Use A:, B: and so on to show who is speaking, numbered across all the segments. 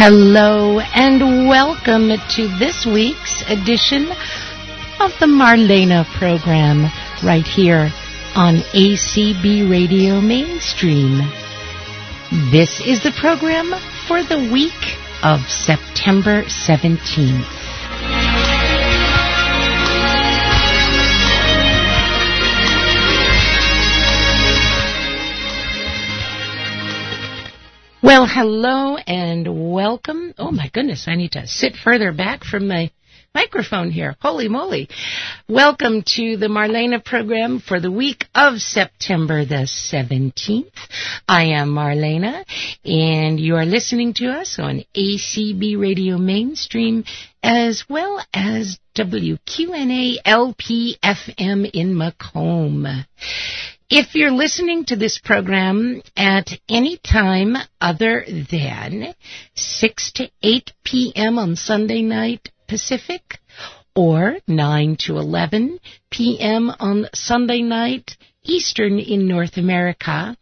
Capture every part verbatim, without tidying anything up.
A: Hello and welcome to this week's edition of the Marlena program right here on A C B Radio Mainstream. This is the program for the week of September seventeenth. Well, hello and welcome. Oh my goodness, I need to sit further back from my microphone here. Holy moly. Welcome to the Marlena program for the week of September the seventeenth. I am Marlena, and you are listening to us on A C B Radio Mainstream as well as W Q N A L P F M in Macomb. If you're listening to this program at any time other than six to eight p.m. on Sunday night Pacific or nine to eleven p.m. on Sunday night Eastern in North America,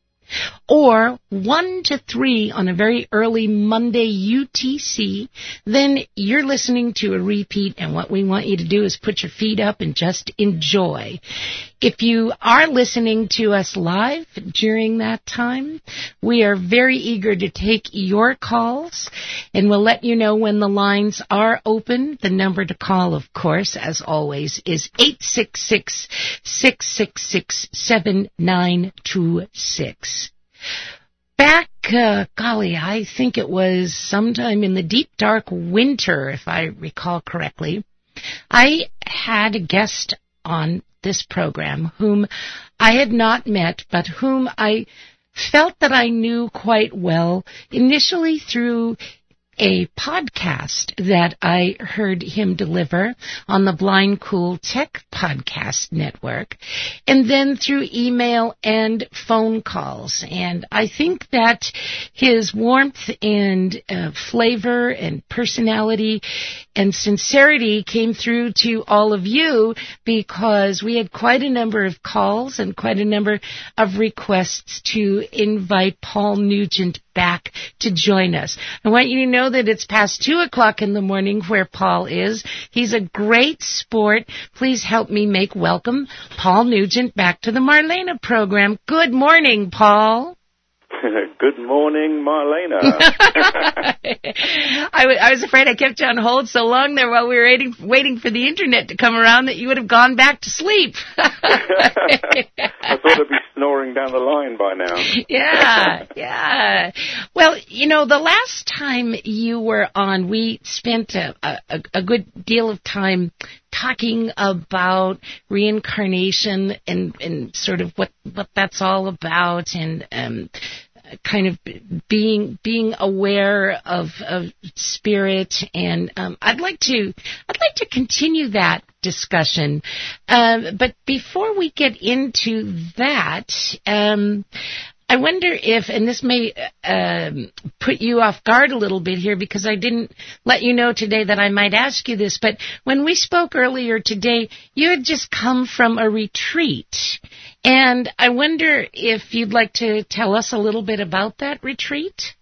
A: or one to three on a very early Monday U T C, then you're listening to a repeat, and what we want you to do is put your feet up and just enjoy. If you are listening to us live during that time, we are very eager to take your calls, and we'll let you know when the lines are open. The number to call, of course, as always, is eight six six, six six six, seven nine two six. Back, uh, golly, I think it was sometime in the deep, dark winter, if I recall correctly, I had a guest on this program whom I had not met, but whom I felt that I knew quite well, initially through a podcast that I heard him deliver on the Blind Cool Tech Podcast Network, and then through email and phone calls. And I think that his warmth and uh, flavor and personality and sincerity came through to all of you, because we had quite a number of calls and quite a number of requests to invite Paul Nugent back to join us. I want you to know that it's past two o'clock in the morning where Paul is. He's a great sport. Please help me make welcome Paul Nugent back to the Marlena program. Good morning, Paul.
B: Good morning, Marlena.
A: I, w- I was afraid I kept you on hold so long there while we were waiting, waiting for the internet to come around that you would have gone back to sleep.
B: I thought I'd be snoring down the line by now.
A: Yeah, yeah. Well, you know, the last time you were on, we spent a, a, a good deal of time talking about reincarnation and, and sort of what, what that's all about, and um, kind of being being aware of, of spirit. And um, I'd like to I'd like to continue that discussion. Um, but before we get into that, um, I wonder if, and this may um, put you off guard a little bit here, because I didn't let you know today that I might ask you this, but when we spoke earlier today, you had just come from a retreat. And I wonder if you'd like to tell us a little bit about that retreat?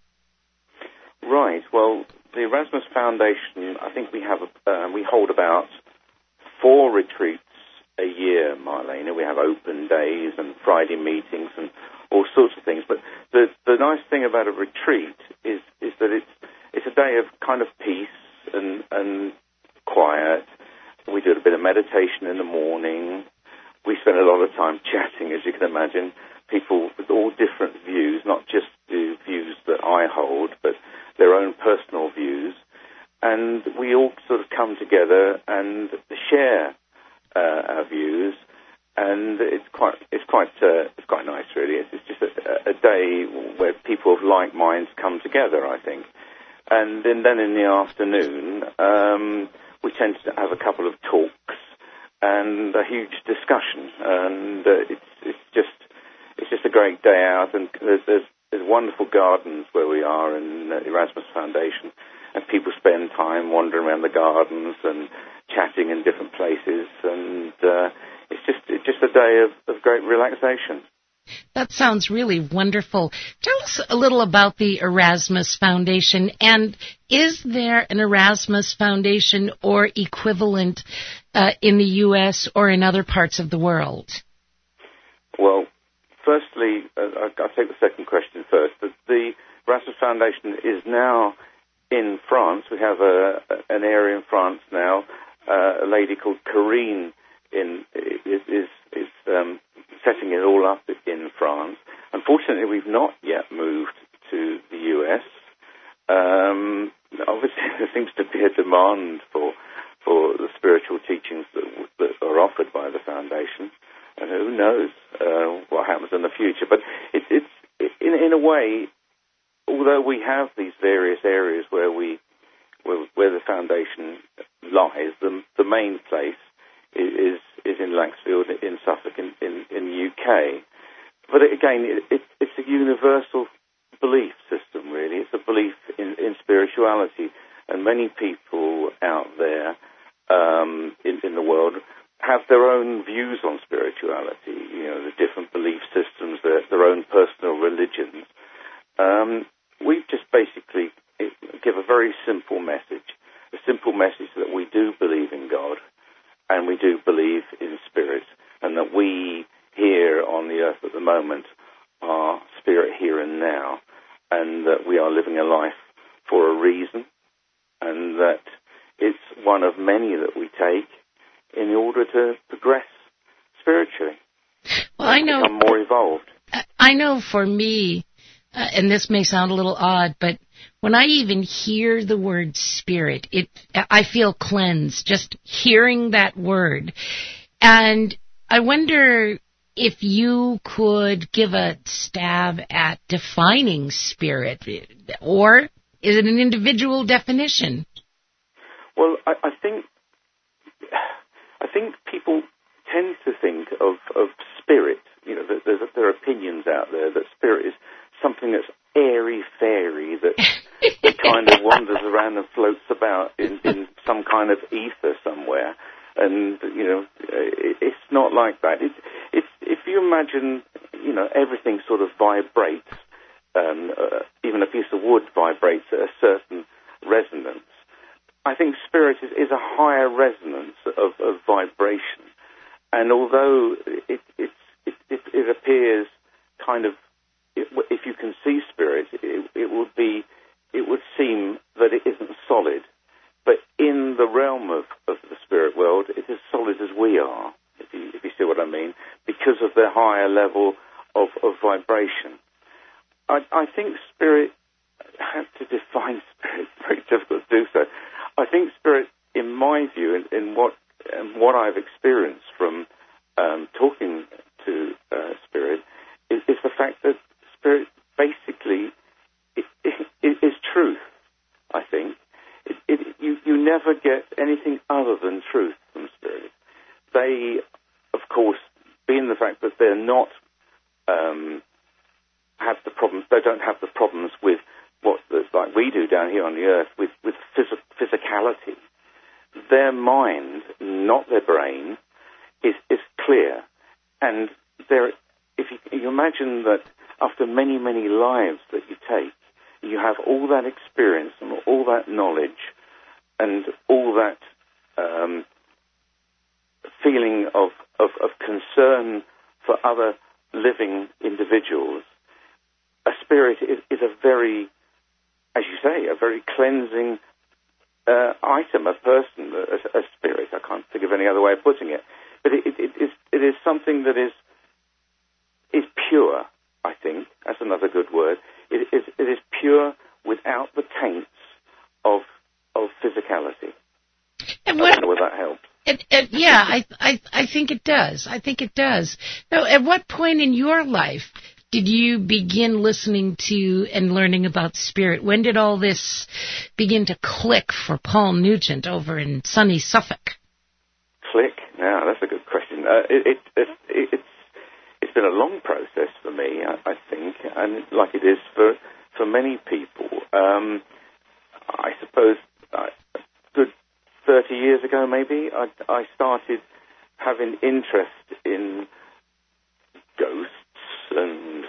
B: Right. Well, the Erasmus Foundation, I think we have, a, uh, we hold about four retreats a year, Marlena. We have open days and Friday meetings and all sorts of things. But the the nice thing about a retreat is is that it's it's a day of kind of peace and and quiet. We do a bit of meditation in the morning. We spend a lot of time chatting, as you can imagine, people with all different views, not just the views that I hold, but their own personal views. And we all sort of come together and share uh, our views. And it's quite, it's quite, uh, it's quite nice, really. It's, it's just a, a day where people of like minds come together, I think. And then, then in the afternoon, um, we tend to have a couple of talks and a huge discussion. And uh, it's, it's just, it's just a great day out. And there's, there's, there's wonderful gardens where we are in the Erasmus Foundation, and people spend time wandering around the gardens and chatting in different places, and uh, it's just it's just a day of, of great relaxation.
A: Uh, that sounds really wonderful. Tell us a little about the Erasmus Foundation, and is there an Erasmus Foundation or equivalent uh, in the U S or in other parts of the world?
B: Well, firstly, uh, I'll take the second question first. The, the Erasmus Foundation is now in France. We have a, an area in France now. Uh, a lady called Corinne in, is, is, is um, setting it all up in France. Unfortunately, we've not yet moved to the U S. Um, obviously, there seems to be a demand for for the spiritual teachings that, that are offered by the foundation, and who knows uh, what happens in the future. But it, it's in, in a way, although we have these various areas where we where, where the foundation lies, the, the main place is is in Langsfield, in Suffolk, in, in, in the U K. But again, it, it, it's a universal belief system, really. It's a belief in, in spirituality. And many people out there um, in, in the world have their own views on spirituality, you know, the different belief systems, their, their own personal religions. Um, we just basically give a very simple message, a simple message that we do believe in God and we do believe in spirit, and that we here on the earth at the moment are spirit here and now, and that we are living a life for a reason, and that it's one of many that we take in order to progress spiritually.
A: Well, I know,
B: become more evolved.
A: I know for me, uh, and this may sound a little odd, but when I even hear the word spirit, it I feel cleansed just hearing that word. And I wonder if you could give a stab at defining spirit, or is it an individual definition?
B: Well, I, I think I think people tend to think of, of spirit. You know, there's, there are opinions out there that spirit is something that's airy-fairy, that, that kind of wanders around and floats about in, in some kind of ether somewhere. And, you know, it, it's not like that. It, it's, if you imagine, you know, everything sort of vibrates, um, uh, even a piece of wood vibrates at a certain resonance. I think spirit is, is a higher resonance of, of vibration. And although it, it, it, it, it appears kind of, it, if you can see spirit, it, it would be, it would seem that it isn't solid. But in the realm of, of the spirit world, it is solid as we are, if you, if you see what I mean, because of the higher level of, of vibration. I, I think spirit, how to define spirit, it's very difficult to do so. I think spirit, in my view, in, in what in what I've experienced from um, talking to uh, spirit, is, is the fact that spirit basically is, is, is truth, I think. It, it, you, you never get anything other than truth from spirit. They, of course, being the fact that they're not um, have the problems, they don't have the problems with what, like we do down here on the earth, with, with phys- physicality. Their mind, not their brain, is, is clear. And there, if you, you imagine that after many, many lives that you take, you have all that experience and all that knowledge and all that um, feeling of, of, of concern for other living individuals. A spirit is, is a very, as you say, a very cleansing uh, item, a person, a, a spirit. I can't think of any other way of putting it. But it, it, it, is, it is something that is is pure, I think. That's another good word. It is, it is pure without the taints of of physicality.
A: And
B: what, I don't know whether that helps.
A: It, it, yeah, I, I I think it does. I think it does. Now, at what point in your life did you begin listening to and learning about spirit? When did all this begin to click for Paul Nugent over in sunny Suffolk?
B: Click? Yeah, that's a good question. Uh, it, it, it, it, it's it's been a long process for me, I, I think, and like it is for for many people. Um, I suppose uh, a good thirty years ago, maybe, I, I started having interest in ghosts and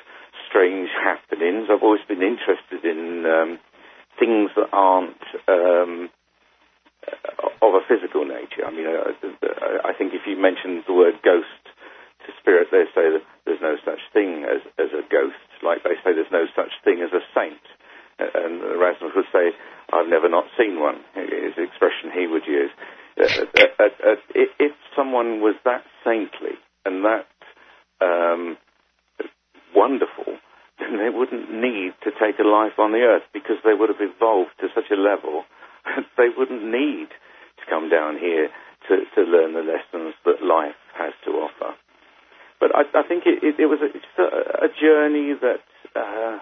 B: happenings. I've always been interested in um, things that aren't um, of a physical nature. I mean, I, I think if you mention the word ghost to spirit, they say that there's no such thing as, as a ghost, like they say there's no such thing as a saint. And Erasmus would say, I've never not seen one, is the expression he would use. Uh, uh, uh, if someone was that saintly and that um, wonderful, then they wouldn't need to take a life on the earth, because they would have evolved to such a level they wouldn't need to come down here to, to learn the lessons that life has to offer. But I, I think it, it, it was a, it's a, a journey that uh,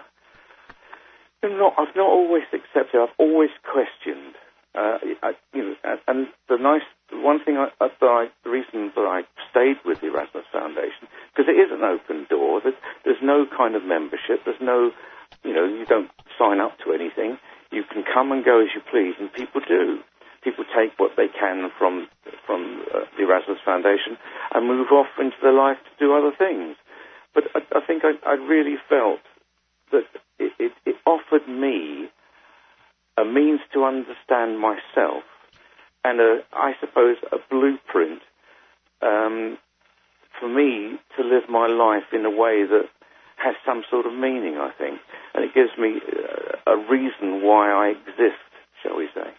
B: I'm not, I've not always accepted. I've always questioned. Uh, I, you know, and the nice one thing, I, that I, the reason that I stayed with the Erasmus Foundation, because it is an open door. That there's no kind of membership. There's no, you know, you don't sign up to anything. You can come and go as you please, and people do. People take what they can from from uh, the Erasmus Foundation and move off into their life to do other things. But I, I think I, I really felt that it, it, it offered me a means to understand myself and, a, I suppose, a blueprint um, for me to live my life in a way that has some sort of meaning, I think. And it gives me uh, a reason why I exist, shall we say.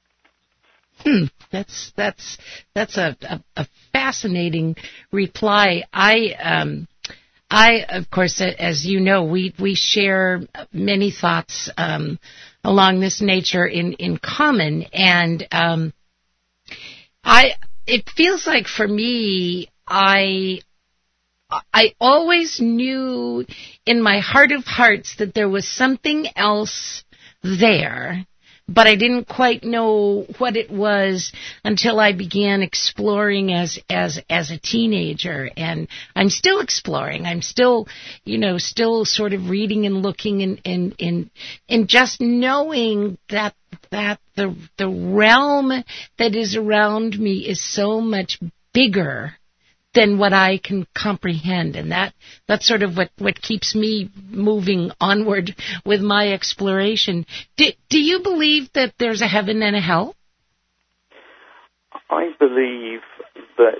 A: Hmm, that's that's that's a, a, a fascinating reply. I um, I of course, as you know, we we share many thoughts um, along this nature in, in common, and um, I it feels like for me, I I always knew in my heart of hearts that there was something else there. But I didn't quite know what it was until I began exploring as, as, as a teenager. And I'm still exploring. I'm still, you know, still sort of reading and looking and, and, and, and just knowing that, that the, the realm that is around me is so much bigger than what I can comprehend. And that, that's sort of what, what keeps me moving onward with my exploration. Do, do you believe that there's a heaven and a hell?
B: I believe that,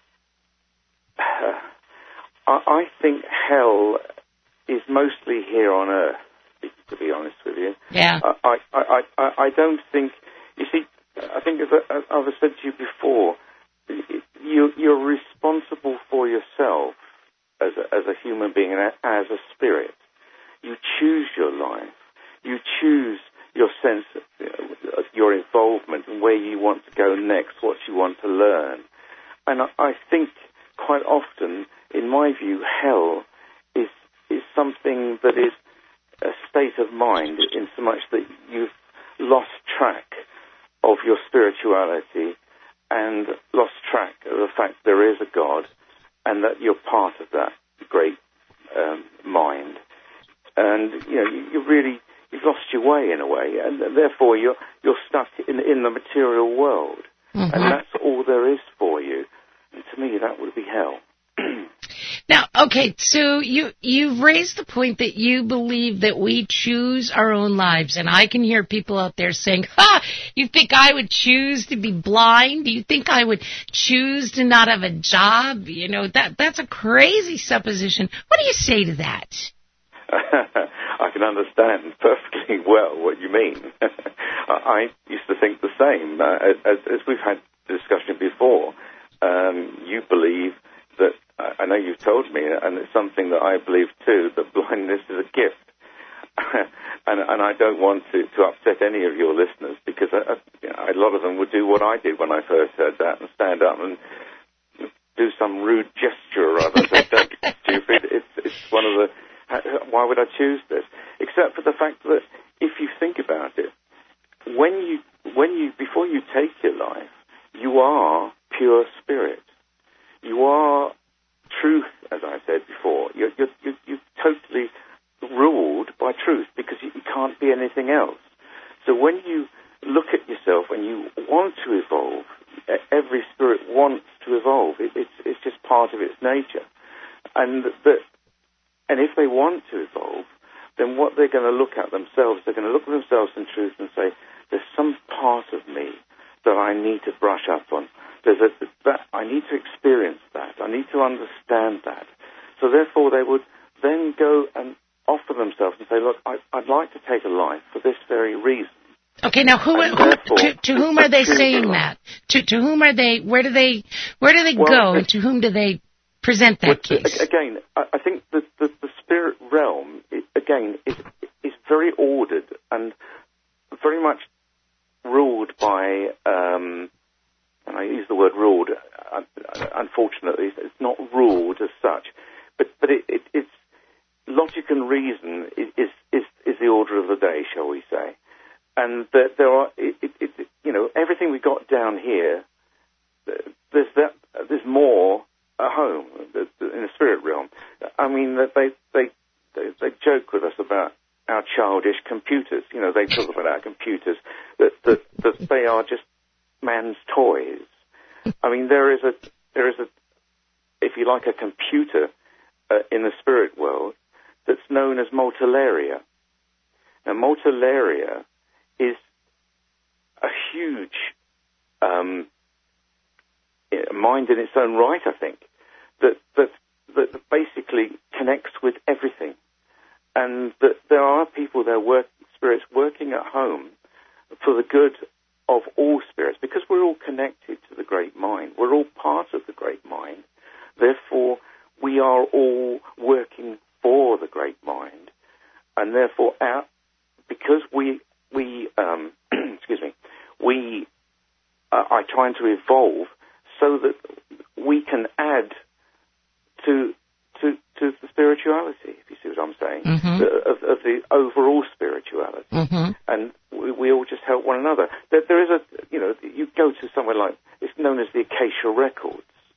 B: uh, I, I think hell is mostly here on earth, to be honest with you.
A: Yeah.
B: I, I, I, I don't think, you see, I think as I, as I've said to you before, You, you're responsible for yourself as a, as a human being and as a spirit. You choose your life. You choose your sense of, you know, your involvement and where you want to go next, what you want to learn. And I, I think quite often, in my view, hell is is something that is a state of mind in so much that you've lost track of your spirituality and lost track of the fact there is a God and that you're part of that great um, mind. And, you know, you, you really, you've lost your way in a way, and therefore you're, you're stuck in, in the material world. Mm-hmm. And that's all there is for you. And to me, that would be hell.
A: Now, okay, so you, you've raised the point that you believe that we choose our own lives, and I can hear people out there saying, ha, you think I would choose to be blind? Do you think I would choose to not have a job? You know, that that's a crazy supposition. What do you say to that?
B: I can understand perfectly well what you mean. I used to think the same. Uh, as, as we've had discussion before, um, you believe that, I know you've told me, and it's something that I believe too, that blindness is a gift. and, and I don't want to, to upset any of your listeners, because I, I, you know, a lot of them would do what I did when I first heard that and stand up and do some rude gesture or other. Say, don't be stupid. It's, it's one of the... Why would I choose this? Except for the fact that if you think about it, when you, when you, before you take your life, you are pure spirit. You are truth, as I said before. You're, you're, you're, you're totally ruled by truth, because you, you can't be anything else. So when you look at yourself and you want to evolve, every spirit wants to evolve. It, it's, it's just part of its nature. And that, and if they want to evolve, then what they're going to look at themselves, they're going to look at themselves in truth and say, there's some part of me that I need to brush up on. There's a, that I need to experience that. I need to understand that. So therefore, they would then go and offer themselves and say, look, I, I'd like to take a life for this very reason.
A: Okay, now who, who to, to whom are they saying that? To to whom are they? Where do they? Where do they well, go? And to whom do they present that
B: well,
A: case?
B: Again, I think the, the, the spirit realm, it, again, is is very ordered and very much ruled by. Um, and I use the word ruled. Uh, unfortunately, it's not ruled as such, but but it, it, it's logic and reason is, is is the order of the day, shall we say? And that there are, it, it, it, you know, everything we got down here. There's that. There's more at home in the spirit realm. I mean, that they they they, they joke with us about our childish computers. You know, they talk about our computers that that, that they are just man's toys. I mean, there is a there is a, if you like, a computer uh, in the spirit world that's known as Multilaria. Now, Multilaria is a huge um, mind in its own right, I think, that, that that basically connects with everything, and that there are people there, work, spirits working at home for the good of all spirits, because we're all connected to the great mind. We're all part of the great mind. Therefore, we are all working for the great mind, and therefore, our, because we we um, excuse me, we uh, are trying to evolve so that we can add to to to the spirituality, if you see what I'm saying,
A: mm-hmm.
B: the, of, of the overall spirituality,
A: mm-hmm.
B: and we, we all just help one another. There, there is a, you know, you go to somewhere like, it's known as the Acacia Records,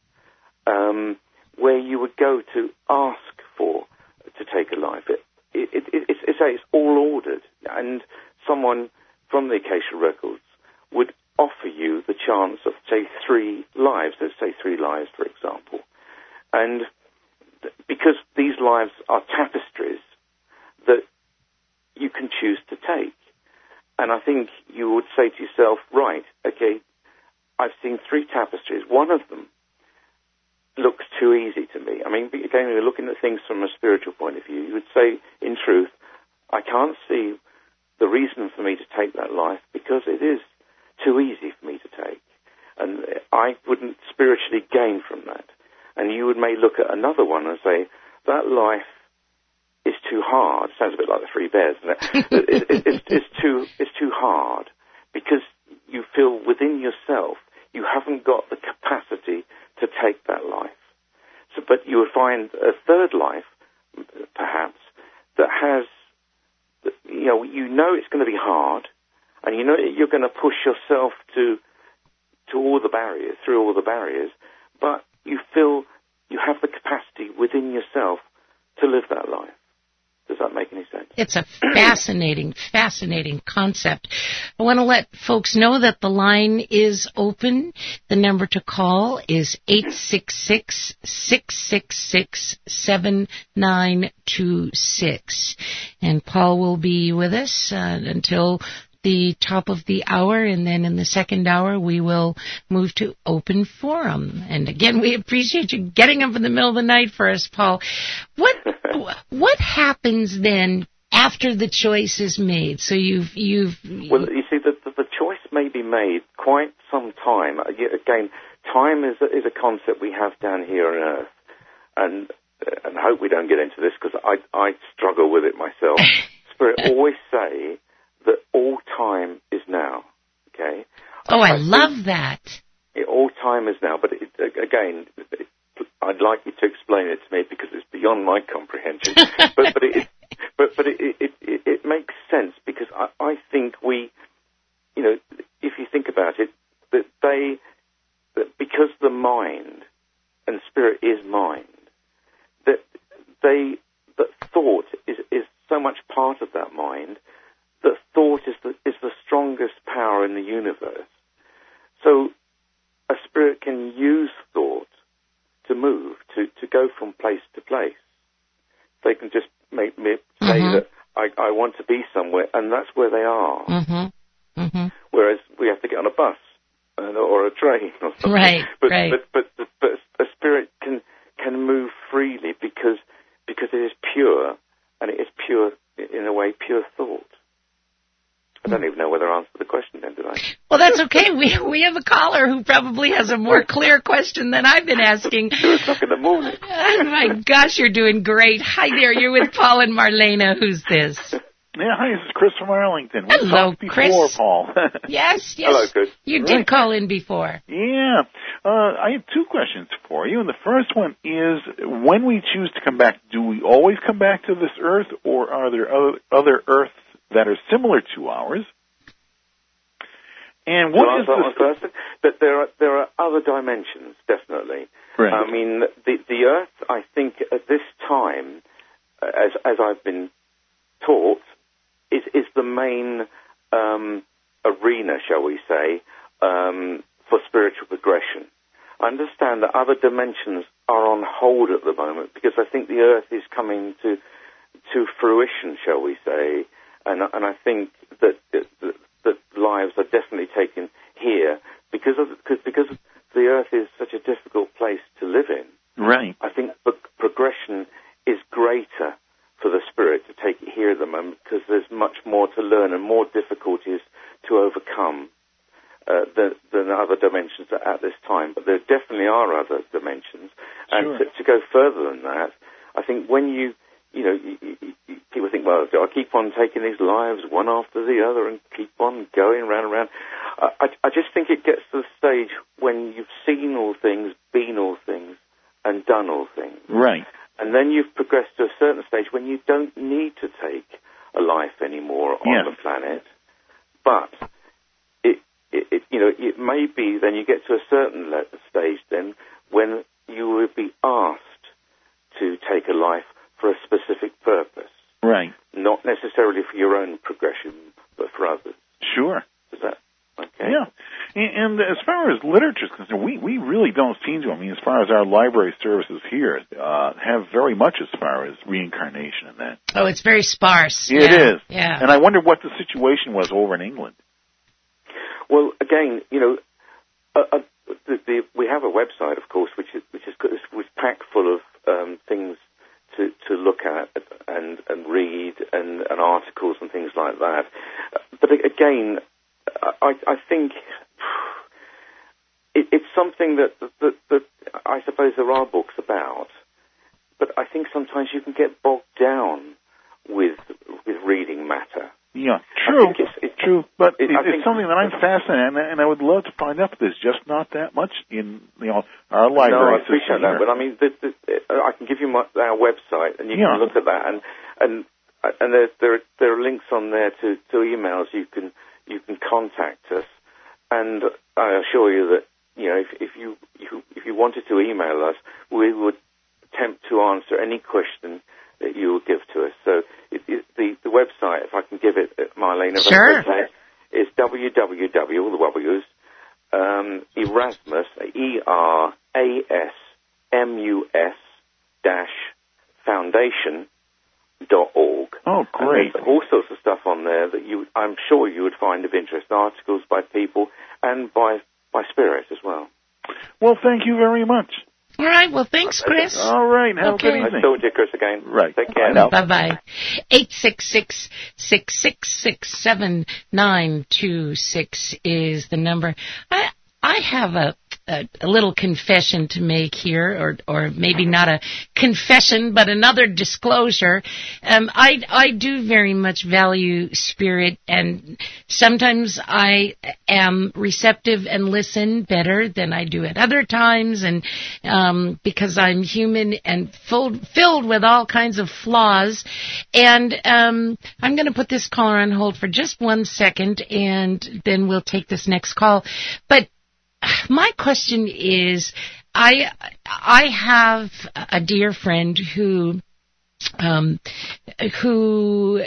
B: um, where you would go to ask for to take a life. It, it, it, it's, it's, it's all ordered, and someone from the Acacia Records would offer you the chance of, say, three lives. Let's say three lives, for example. And th- because these lives are tapestries that you can choose to take. And I think you would say to yourself, right, okay, I've seen three tapestries. One of them looks too easy to me. I mean, again, you're looking at things from a spiritual point of view. You would say, in truth, I can't see the reason for me to take that life because it is too easy for me to take. And I wouldn't spiritually gain from that. And you would may look at another one and say, that life is too hard. Sounds a bit like the Three Bears, doesn't it? it, it it's, it's, too, it's too hard because you feel within yourself you haven't got the capacity to take that life. So, but you would find a third life, perhaps, that has, you know, you know it's going to be hard, and you know you're going to push yourself to to all the barriers, through all the barriers, but you feel you have the capacity within yourself to live that life. Does that make any sense?
A: It's a fascinating, fascinating concept. I want to let folks know that the line is open. The number to call is eight six six, six six six, seven nine two six. And Paul will be with us uh, until the top of the hour, and then in the second hour we will move to open forum. And again, we appreciate you getting up in the middle of the night for us, Paul. What what happens then after the choice is made? So you've you've
B: well, you see, the the, the choice may be made quite some time. Again, time is a, is a concept we have down here on Earth, and and I hope we don't get into this because I I struggle with it myself. Spirit always say that all time is now, okay?
A: Oh, I, I love that.
B: It, all time is now, but it, again, it, I'd like you to explain it to me because it's beyond my comprehension. but but it, but but it it, it it makes sense because I, I think we, you know, if you think about it, that they, that because the mind and spirit is mind, that they that thought is is so much part of that mind. That thought is the, is the strongest power in the universe. So a spirit can use thought to move, to, to go from place to place. They can just make me say mm-hmm. that I, I want to be somewhere, and that's where they are.
A: Mm-hmm. Mm-hmm.
B: Whereas we have to get on a bus uh, or a train or something.
A: Right,
B: but,
A: right.
B: But, but, but, but a spirit can can move freely because because it is pure, and it is pure, in a way, pure thought. I don't even know whether I answered the question then, did I?
A: Well, that's okay. We we have a caller who probably has a more clear question than I've been asking.
B: Two o'clock in the morning.
A: Oh, my gosh, you're doing great. Hi there, you're with Paul and Marlena. Who's this?
C: Yeah, hi, this is Chris from Arlington. We
A: Hello,
C: talked before,
A: Chris.
C: Paul.
A: Yes, yes.
B: Hello, Chris.
A: You
C: Right.
A: did call in before.
C: Yeah. Uh, I have two questions for you, and the first one is, when we choose to come back, do we always come back to this Earth, or are there other, other Earths that are similar to ours? And what
B: Well,
C: is
B: that
C: the...
B: one first. But there are there are other dimensions, definitely.
C: Right.
B: I mean, the the Earth, I think, at this time, as as I've been taught, is is the main um, arena, shall we say, um, for spiritual progression. I understand that other dimensions are on hold at the moment because I think the Earth is coming to to fruition, shall we say, and and I think that that, that lives are definitely taken here because of because because the Earth is such a difficult place to live in.
C: Right.
B: I think the progression is greater for the spirit to take it here at the moment because there's much more to learn and more difficulties to overcome uh, than, than other dimensions at this time. But there definitely are other dimensions. And
C: Sure.
B: to, to go further than that, I think when you, you know, you, you, you, people think, well, I keep on taking these lives one after the other and keep on going round and round. I, I, I just think it gets to the stage when you've seen all things, been all things, and done all things.
C: Right.
B: And then you've progressed to a certain stage when you don't need to take a life anymore on
C: Yes.
B: the planet. But it, it, it, you know, it may be then you get to a certain le- stage then when you would be asked to take a life for a specific purpose,
C: Right.
B: not necessarily for your own progression, but for others.
C: Sure.
B: Is that okay?
C: Yeah. And, and as far as literature is concerned, we, we really don't seem to. I mean, as far as our library services here, uh, have very much as far as reincarnation and that.
A: Oh, it's very sparse.
C: It
A: yeah.
C: is.
A: Yeah.
C: And I wonder what the situation was over in England.
B: Well, again, you know, uh, uh, the, the, we have a website, of course, which is which is which is packed full of um, things to, to look at and, and read and, and articles and things like that. But again, I, I think it, it's something that, that, that I suppose there are books about, but I think sometimes you can get bogged down with with reading matter.
C: Yeah, true,
B: it's, it's,
C: true. But
B: it,
C: it,
B: it's
C: it's something that I'm fascinated, and, and I would love to find out. But there's just not that much in you know our library.
B: No, I appreciate
C: system
B: that,
C: here.
B: but I mean, the, the, I can give you my, our website, and you
C: Yeah.
B: can look at that, and and and there there there are links on there to, to emails you can you can contact us, and I assure you that you know if, if you if you wanted to email us, we would attempt to answer any question that you will give to us. So it, it, the the website, if I can give it, Marlene, if
A: Sure.
B: that's okay, is www, all the W's, um, Erasmus, E R A S M U S dash foundation dot org.
C: Oh, great!
B: And there's all sorts of stuff on there that you, I'm sure you would find of interest. Articles by people and by by spirit as well.
C: Well, thank you very much.
A: All right. Well, thanks, Chris.
C: All right, have
A: Okay.
C: a good
B: I
C: evening.
B: told you, Chris, again.
C: Right.
B: Take care.
C: Bye now.
A: Bye-bye. eight six six, six six six, seven nine two six is the number. I I have a, a, a little confession to make here, or or maybe not a confession, but another disclosure. Um, I I do very much value spirit, and sometimes I am receptive and listen better than I do at other times, and um, because I'm human and full, filled with all kinds of flaws. And um, I'm going to put this caller on hold for just one second, and then we'll take this next call. But my question is, I I have a dear friend who um, who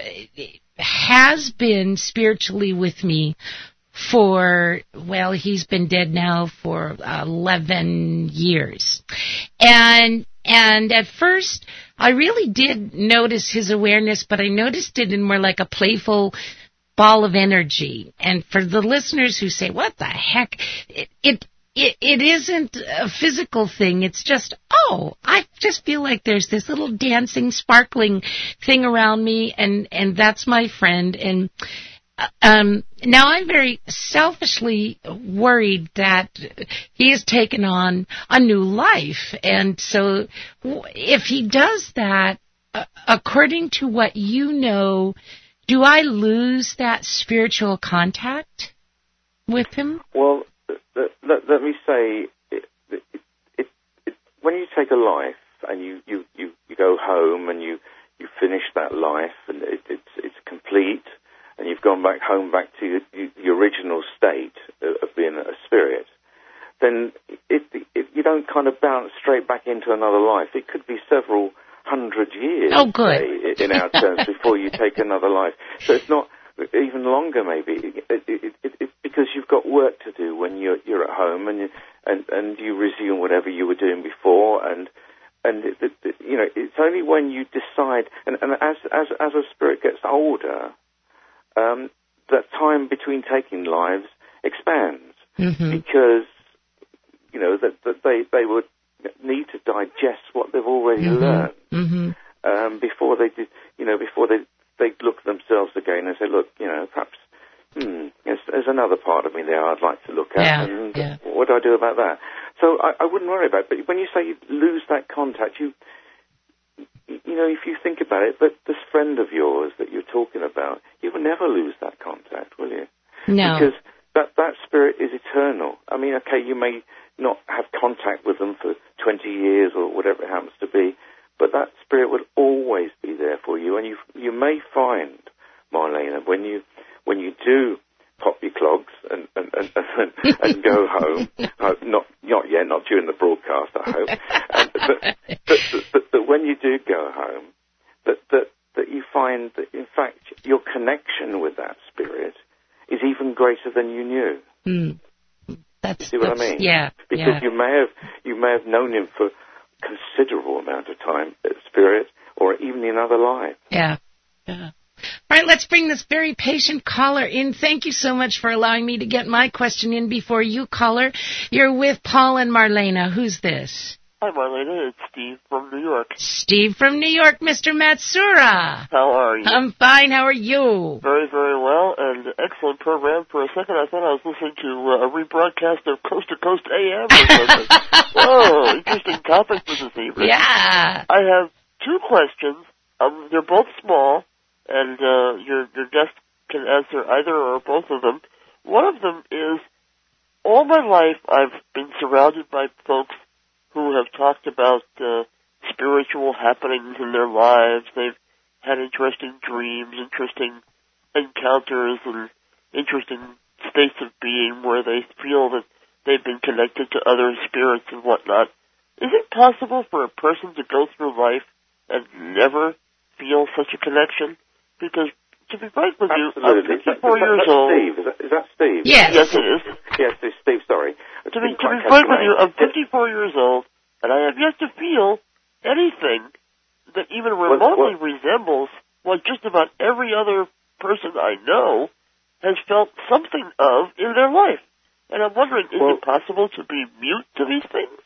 A: has been spiritually with me for, well, he's been dead now for eleven years. And and at first I really did notice his awareness, but I noticed it in more like a playful ball of energy. And for the listeners who say, what the heck, it, it It, it isn't a physical thing. It's just, oh, I just feel like there's this little dancing, sparkling thing around me, and, and that's my friend. And um, now I'm very selfishly worried that he has taken on a new life. And so if he does that, uh, according to what you know, do I lose that spiritual contact with him?
B: Well, Let, let, let me say, it, it, it, it, when you take a life and you, you, you, you go home and you, you finish that life and it, it's, it's complete and you've gone back home back to your, your original state of being a spirit, then it, it, you don't kind of bounce straight back into another life. It could be several hundred years
A: oh, good.
B: say, in our terms before you take another life. So it's not even longer, maybe, it, it, it, it, because you've got work to do when you're you're at home, and you, and and you resume whatever you were doing before, and and it, it, it, you know, it's only when you decide, and, and as as as a spirit gets older, um, that time between taking lives expands, mm-hmm. because you know that that they they would need to digest what they've already mm-hmm. learned
A: mm-hmm.
B: um, before they did, you know, before they. They look at themselves again and say, look, you know, perhaps hmm, there's, there's another part of me there I'd like to look at,
A: yeah,
B: and
A: yeah.
B: what do I do about that? So I, I wouldn't worry about it. But when you say you lose that contact, you, you know, if you think about it, but this friend of yours that you're talking about, you will never lose that contact, will you?
A: No.
B: Because that, that spirit is eternal. I mean, okay, you may not have contact with them for twenty years or whatever it happens to be, but that spirit would always be there for you. And you you may find, Marlena, when you when you do pop your clogs and and, and, and, and go home, uh, not not yet, not during the broadcast, I hope, and, but, but, but, but when you do go home, that, that, that you find that, in fact, your connection with that spirit is even greater than you knew.
A: Mm. That's,
B: you see what
A: that's,
B: I mean?
A: Yeah.
B: Because
A: yeah.
B: you may have you may have known him for considerable amount of time, spirit, or even in other lives.
A: Yeah. Yeah. All right, let's bring this very patient caller in. Thank you so much for allowing me to get my question in before you, caller. You're with Paul and Marlena. Who's this?
D: Hi, Marlena. It's Steve from New York.
A: Steve from New York, Mister Matsura.
D: How are you?
A: I'm fine. How are you?
D: Very, very well, and excellent program. For a second, I thought I was listening to uh, a rebroadcast of Coast to Coast A M or something. Whoa, interesting topic for this evening.
A: Yeah.
D: I have two questions. Um, they're both small, and uh, your, your guest can answer either or both of them. One of them is, all my life I've been surrounded by folks who have talked about uh, spiritual happenings in their lives. They've had interesting dreams, interesting encounters, and interesting states of being where they feel that they've been connected to other spirits and whatnot. Is it possible for a person to go through life and never feel such a connection? Because, to be frank with you, I'm fifty-four
B: is that,
D: years
B: is that
D: old.
B: Steve? Is that, is that Steve?
A: Yes.
D: Yes, it is.
B: Yes, it's Steve, sorry.
D: To be, to be frank with you, I'm fifty-four years old, and I have yet to feel anything that even remotely
B: what, what?
D: resembles what just about every other person I know has felt something of in their life. And I'm wondering, is
B: well,
D: it possible to be mute to these things?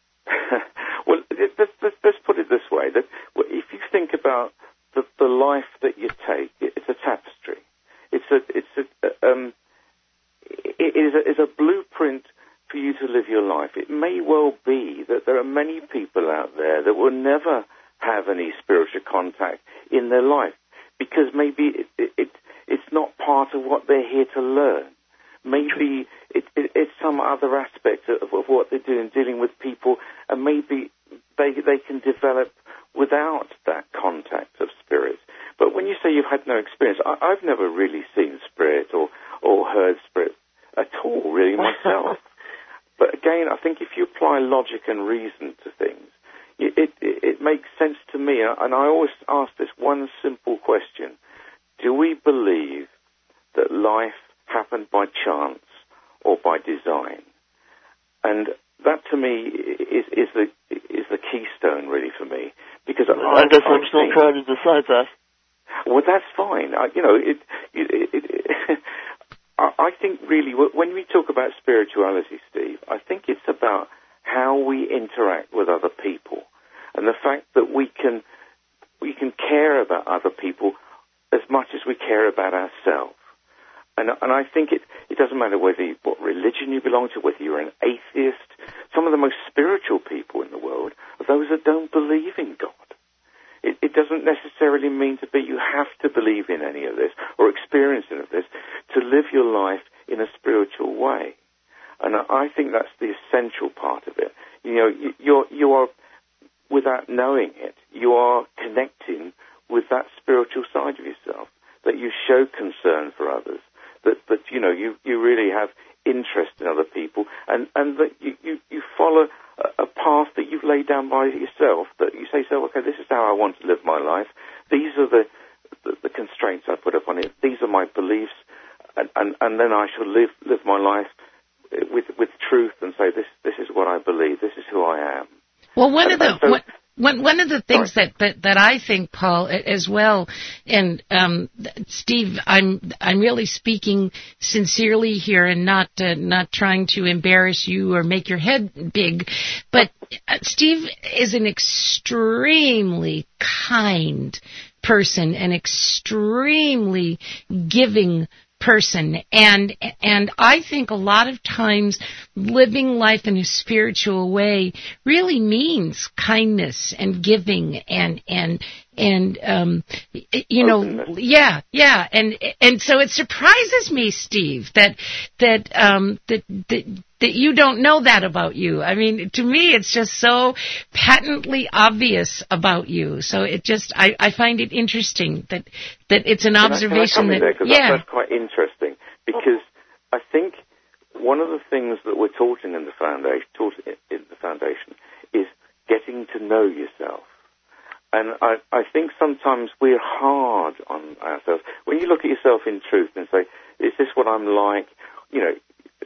B: Well, let's, let's, let's put it this way, that if you think about the, the life that you take, it's a tapestry. It's a, it's a, um, it is a, it's a blueprint for you to live your life. It may well be that there are many people out there that will never have any spiritual contact in their life because maybe it, it, it, it's not part of what they're here to learn. Maybe it, it, it's some other aspect of, of what they're doing, dealing with people, and maybe they they can develop without that contact of spirit. But when you say you've had no experience, I, I've never really seen spirit or, or heard spirit at all, really, myself. But again, I think if you apply logic and reason to things, it, it, it makes sense to me. And I always ask this one simple question. Do we believe that life happened by chance or by design? And that to me is, is the is the keystone really for me, because
D: I,
B: I,
D: I guess
B: I
D: I'm still
B: think,
D: trying to decide that.
B: Well, that's fine. I, you know, it. it, it, it I think really when we talk about spirituality, Steve, I think it's about how we interact with other people, and the fact that we can we can care about other people as much as we care about ourselves. And, and I think it, it doesn't matter whether you, what religion you belong to, whether you're an atheist. Some of the most spiritual people in the world are those that don't believe in God. It, it doesn't necessarily mean to be you have to believe in any of this or experience any of this to live your life in a spiritual way. And I think that's the essential part of it. You know, you, you're, you are, without knowing it, you are connecting with that spiritual side of yourself, that you show concern for others, that, that you know, you, you really have interest in other people, and, and that you, you, you follow a, a path that you've laid down by yourself, that you say, so, okay, this is how I want to live my life. These are the, the, the constraints I put upon it. These are my beliefs, and, and, and then I shall live, live my life with, with truth and say, this, this is what I believe, this is who I am.
A: Well, one
B: and,
A: of the...
B: so,
A: one, One one of the things that, that, that I think, Paul, as well, and um, Steve, I'm I'm really speaking sincerely here and not uh, not trying to embarrass you or make your head big, but Steve is an extremely kind person, an extremely giving person, and and I think a lot of times living life in a spiritual way really means kindness and giving and and and um you know
B: openness.
A: yeah yeah and and so it surprises me, Steve, that that um that that that you don't know that about you. I mean, to me, it's just so patently obvious about you. So it just, I, I find it interesting that, that it's an
B: can
A: observation
B: I, can I come in
A: that,
B: there? 'Cause
A: yeah.
B: that, that's quite interesting, because I think one of the things that we're taught in the foundation, taught in the foundation, is getting to know yourself. And I, I think sometimes we're hard on ourselves. When you look at yourself in truth and say, is this what I'm like? You know,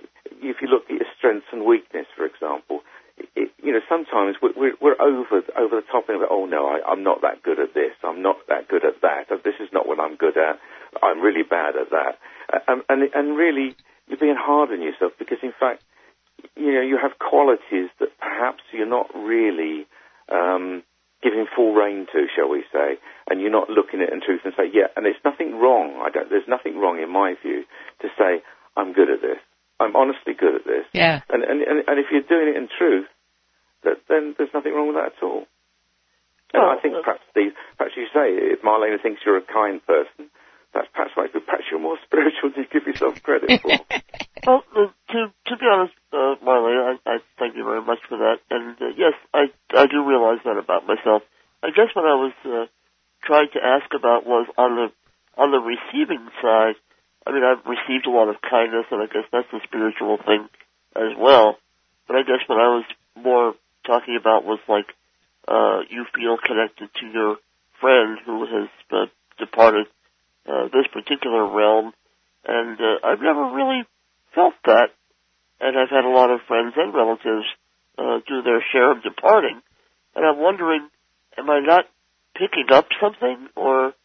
B: if you look at your strengths and weakness, for example, it, you know, sometimes we're, we're, we're over over the top and go, oh no, I, I'm not that good at this, I'm not that good at that, this is not what I'm good at, I'm really bad at that. And, and, and really, you're being hard on yourself, because in fact, you know, you have qualities that perhaps you're not really um, giving full rein to, shall we say, and you're not looking at it in truth and say, yeah, and there's nothing wrong, I don't, there's nothing wrong in my view to say, I'm good at this. I'm honestly good at this.
A: Yeah.
B: And, and and if you're doing it in truth, that, then there's nothing wrong with that at all. And
D: well,
B: I think
D: uh,
B: perhaps the, perhaps you say, if Marlena thinks you're a kind person, that's perhaps right, but perhaps you're more spiritual than you give yourself credit for.
D: Well, uh, to to be honest, uh, Marlena, I, I thank you very much for that. And uh, yes, I I do realize that about myself. I guess what I was uh, trying to ask about was on the on the receiving side. I mean, I've received a lot of kindness, and I guess that's a spiritual thing as well. But I guess what I was more talking about was like uh, you feel connected to your friend who has uh, departed uh, this particular realm, and uh, I've never really felt that. And I've had a lot of friends and relatives uh, do their share of departing, and I'm wondering, am I not picking up something, or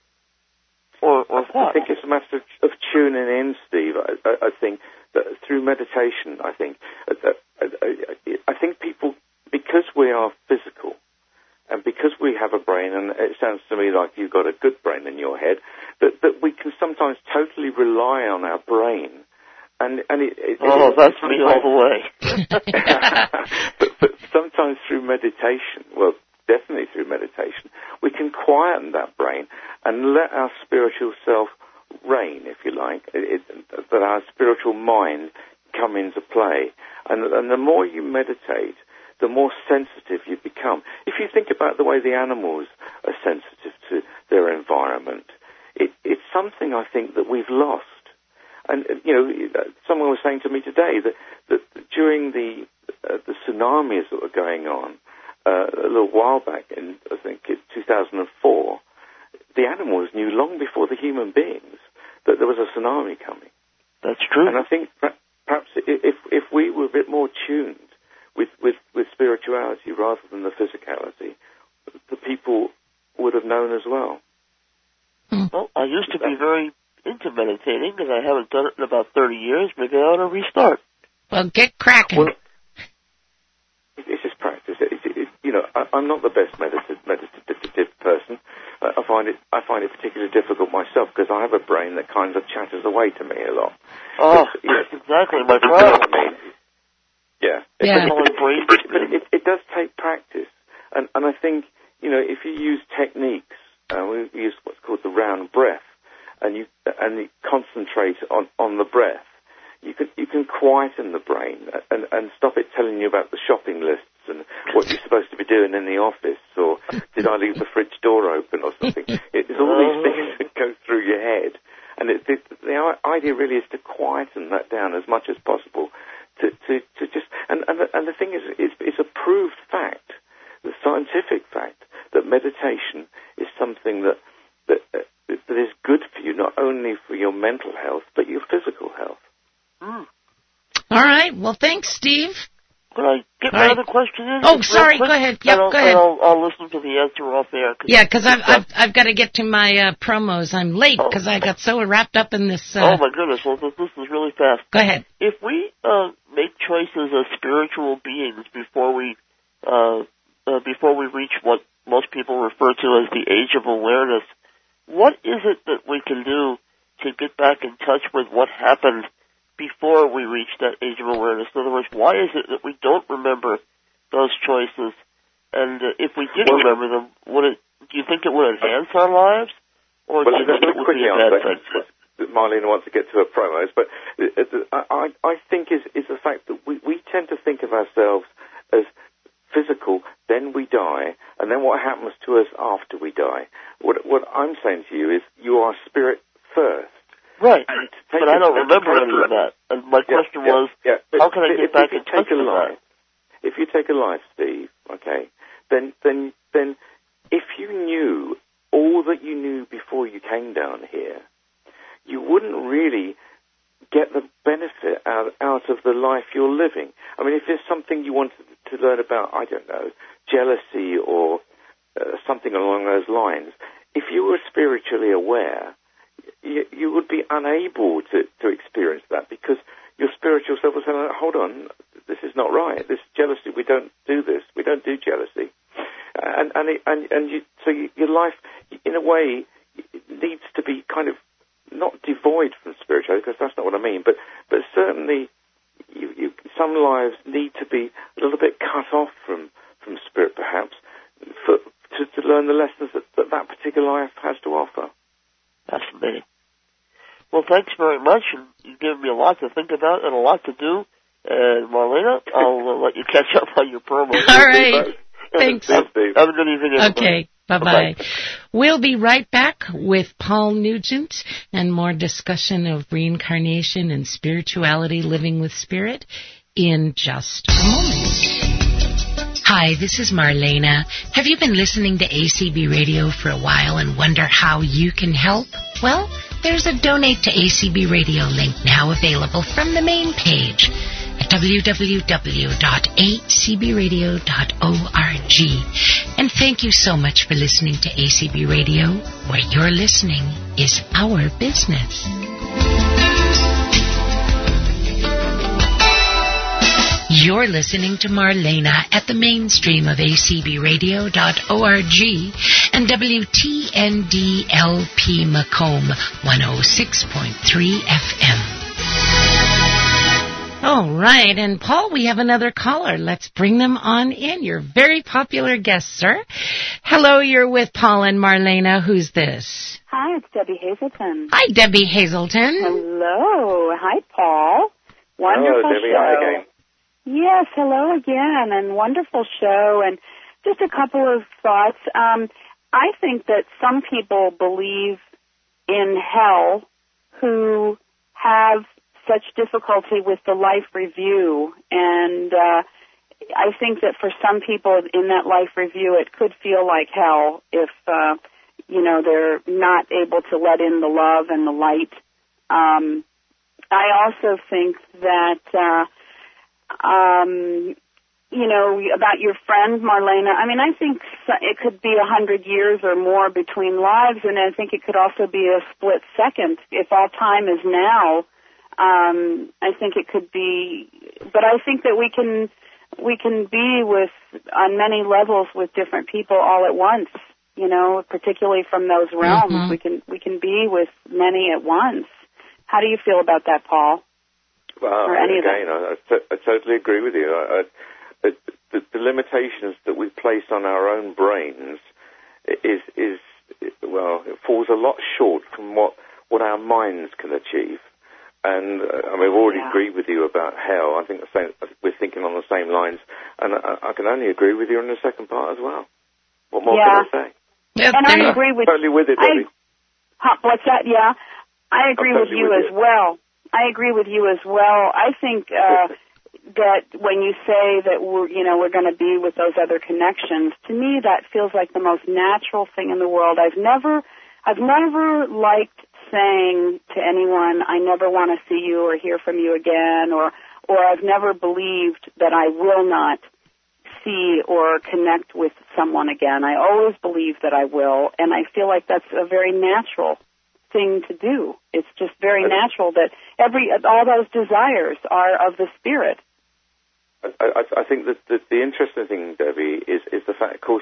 D: or, or what?
B: I think it's a matter of, of tuning in, Steve. I, I, I think that through meditation, I think, I, I, I think people, because we are physical, and because we have a brain, and it sounds to me like you've got a good brain in your head, that, that we can sometimes totally rely on our brain. And, and it, it,
D: oh,
B: it,
D: that's me all the way.
B: but, but sometimes through meditation, well, definitely through meditation, we can quieten that brain and let our spiritual self reign, if you like, it, it, that our spiritual mind come into play. And, and the more you meditate, the more sensitive you become. If you think about the way the animals are sensitive to their environment, it, it's something I think that we've lost. And, you know, someone was saying to me today that, that during the uh, the tsunamis that were going on, Uh, a little while back, in I think in two thousand four, the animals knew long before the human beings that there was a tsunami coming.
D: That's true.
B: And I think perhaps if if we were a bit more tuned with, with, with spirituality rather than the physicality, the people would have known as well.
D: Well, I used to be very into meditating, and I haven't done it in about thirty years. Maybe I ought to restart.
A: Well, get cracking.
B: Well, it's just practice. It, it, it, you know, I, I'm not the best meditative, meditative person. I, I find it I find it particularly difficult myself because I have a brain that kind of chatters away to me a lot.
D: Oh,
B: but, you know,
D: that's exactly my
B: you know what
D: problem.
B: I mean? Yeah.
A: Yeah.
B: But, it, but it, it does take practice, and and I think you know if you use techniques, uh, we use what's called the round breath, and you and you concentrate on, on the breath, you can you can quieten the brain and, and stop it telling you about the shopping lists and what you're supposed to be doing in the office, or did I leave the fridge door open or something. It's all these things that go through your head, and it, the, the idea really is to quieten that down as much as possible. To, to, to just and, and, the, and the thing is, it's, it's a proved fact, the scientific fact, that meditation is something that that, that is good for you, not only for your mental health, but your physical health.
D: Mm.
A: All right. Well, thanks, Steve.
D: Could I get
A: All
D: my
A: right.
D: other question in?
A: Oh,
D: Just
A: sorry.
D: real quick?
A: Go ahead. Yep,
D: And I'll,
A: go ahead.
D: and I'll, I'll listen to the answer off air. Cause
A: Yeah, because I've,
D: uh,
A: I've I've got to get to my uh, promos. I'm late because I got so wrapped up in this. Uh,
D: oh my goodness! Well, this, this is really fast.
A: Go ahead.
D: If we uh, make choices as spiritual beings before we uh, uh, before we reach what most people refer to as the age of awareness, what is it that we can do to get back in touch with what happened before we reach that age of awareness? In other words, why is it that we don't remember those choices? And uh, if we did
B: well,
D: remember them, would it? Do you think it would enhance our lives, or
B: well,
D: do you think it would be a bad thing?
B: Marlene wants to get to her promos, but I, I think is is the fact that we, we tend to think of ourselves as physical, then we die, and then what happens to us after we die. What what I'm saying to you is you are spirit first.
D: Right, but I don't remember any of that. And my question
B: yeah,
D: was,
B: yeah, yeah.
D: how can I get
B: if,
D: back
B: if
D: in touch with
B: life,
D: that?
B: If you take a life, Steve, okay, then then then if you knew all that you knew before you came down here, you wouldn't really get the benefit out, out of the life you're living. I mean, if there's something you wanted to learn about, I don't know, jealousy or uh, something along those lines, if you were spiritually aware, you, you would be unable to, to experience that because your spiritual self will say, hold on, this is not right. This jealousy, we don't do this. We don't do jealousy. And and it, and, and you, so you, your life, in a way, needs to be kind of not devoid from spirituality, because that's not what I mean, but but certainly you, you, some lives need to be a little bit cut off from, from spirit, perhaps, for, to, to learn the lessons that, that that particular life has to offer.
D: Fascinating. Well, thanks very much, and you've given me a lot to think about and a lot to do. And Marlena, I'll uh, let you catch up on your promo.
A: All right. Thanks.
D: Have, have a good evening, everybody.
A: Okay. Bye-bye. Bye-bye. We'll be right back with Paul Nugent and more discussion of reincarnation and spirituality, living with spirit, in just a moment. Hi, this is Marlena. Have you been listening to A C B Radio for a while and wonder how you can help? Well, there's a Donate to A C B Radio link now available from the main page at w w w dot a c b radio dot org. And thank you so much for listening to A C B Radio, where your listening is our business. You're listening to Marlena at the mainstream of a c b radio dot org and W T N D L P Macomb one oh six point three F M. All right, and Paul, we have another caller. Let's bring them on in. You're a very popular guest, sir. Hello, you're with Paul and Marlena. Who's this?
E: Hi, it's Debbie Hazelton.
A: Hi, Debbie Hazelton.
E: Hello. Hi, Paul. Wonderful
B: Hello, Debbie.
E: show.
B: Hi again.
E: Yes, hello again, and wonderful show. And just a couple of thoughts. Um, I think that some people believe in hell who have such difficulty with the life review, and uh, I think that for some people in that life review it could feel like hell if, uh, you know, they're not able to let in the love and the light. Um, I also think that uh, um, you know, about your friend Marlena, I mean, I think it could be a hundred years or more between lives, and I think it could also be a split second. If all time is now, um, I think it could be, but I think that we can, we can be with, on many levels with different people all at once, you know, particularly from those realms. Mm-hmm. We can, we can be with many at once. How do you feel about that, Paul?
B: Well,
E: or any
B: again,
E: of that?
B: I, I, t- I totally agree with you. I, I, The, the, the limitations that we place on our own brains is, is well, it falls a lot short from what, what our minds can achieve. And uh, I mean, I've already
E: yeah.
B: agreed with you about hell. I think the same, we're thinking on the same lines. And I, I can only agree with you on the second part as well. What more
E: yeah.
B: can I say?
A: Yeah,
E: and I agree with
B: totally with it, Debbie.
E: I, what's that? Yeah, I agree
B: I'm
E: with
B: totally
E: you
B: with
E: as
B: you.
E: well. I agree with you as well. I think uh, that when you say that we're, you know, we're going to be with those other connections, to me that feels like the most natural thing in the world. I've never, I've never liked saying to anyone, I never want to see you or hear from you again, or, or I've never believed that I will not see or connect with someone again. I always believe that I will, and I feel like that's a very natural thing to do. It's just very natural that every, all those desires are of the spirit.
B: I, I, I think that the, the interesting thing, Debbie, is, is the fact, of course,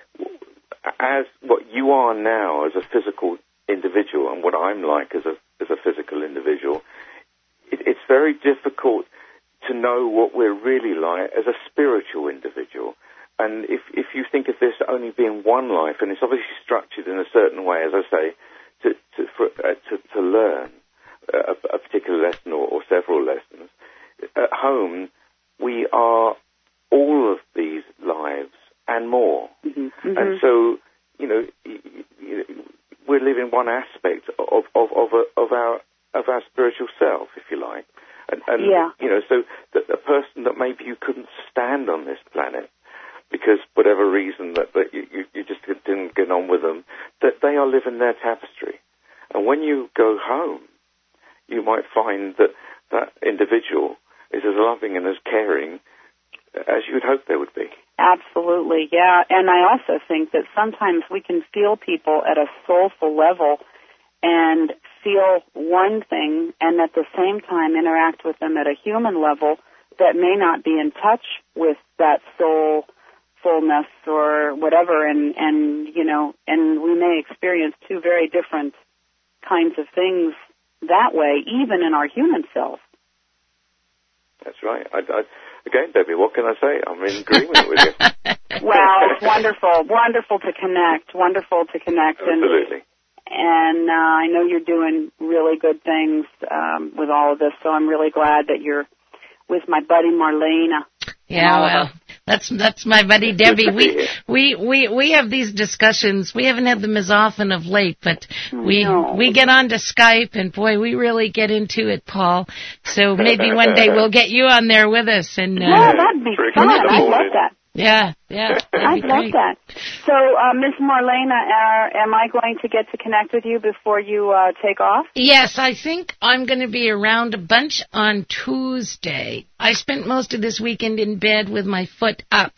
B: as what you are now as a physical individual and what I'm like as a as a physical individual, it, it's very difficult to know what we're really like as a spiritual individual. And if if you think of this only being one life, and it's obviously structured in a certain way, as I say, to to for, uh, to, to learn a, a particular lesson or, or several lessons, at home we are all of these lives and more.
E: Mm-hmm. Mm-hmm.
B: And so, you know, you, you, we're living one aspect of of of, a, of our of our spiritual self, if you like. And, and
E: yeah.
B: you know, so that a person that maybe you couldn't stand on this planet because whatever reason that, that you, you, you just didn't get on with them, that they are living their tapestry. And when you go home, you might find that that individual is as loving and as caring as you would hope they would be.
E: Absolutely, yeah. And I also think that sometimes we can feel people at a soulful level and feel one thing and at the same time interact with them at a human level that may not be in touch with that soulfulness or whatever, and, and you know, and we may experience two very different kinds of things that way, even in our human self.
B: That's right. I, I, again, Debbie, what can I say? I'm in agreement with you.
E: Well, it's wonderful, wonderful to connect, wonderful to connect.
B: Absolutely.
E: And, and uh, I know you're doing really good things um, with all of this, so I'm really glad that you're with my buddy Marlena.
A: Yeah, well, that's that's my buddy Debbie. We we we we have these discussions. We haven't had them as often of late, but we
E: no.
A: we get on to Skype, and boy, we really get into it, Paul. So maybe one day we'll get you on there with us. And uh,
E: yeah, that'd be fun. I'd love that.
A: Yeah, yeah,
E: I'd love
A: great.
E: that. So, uh, Miss Marlena, uh, am I going to get to connect with you before you uh, take off?
A: Yes, I think I'm going to be around a bunch on Tuesday. I spent most of this weekend in bed with my foot up.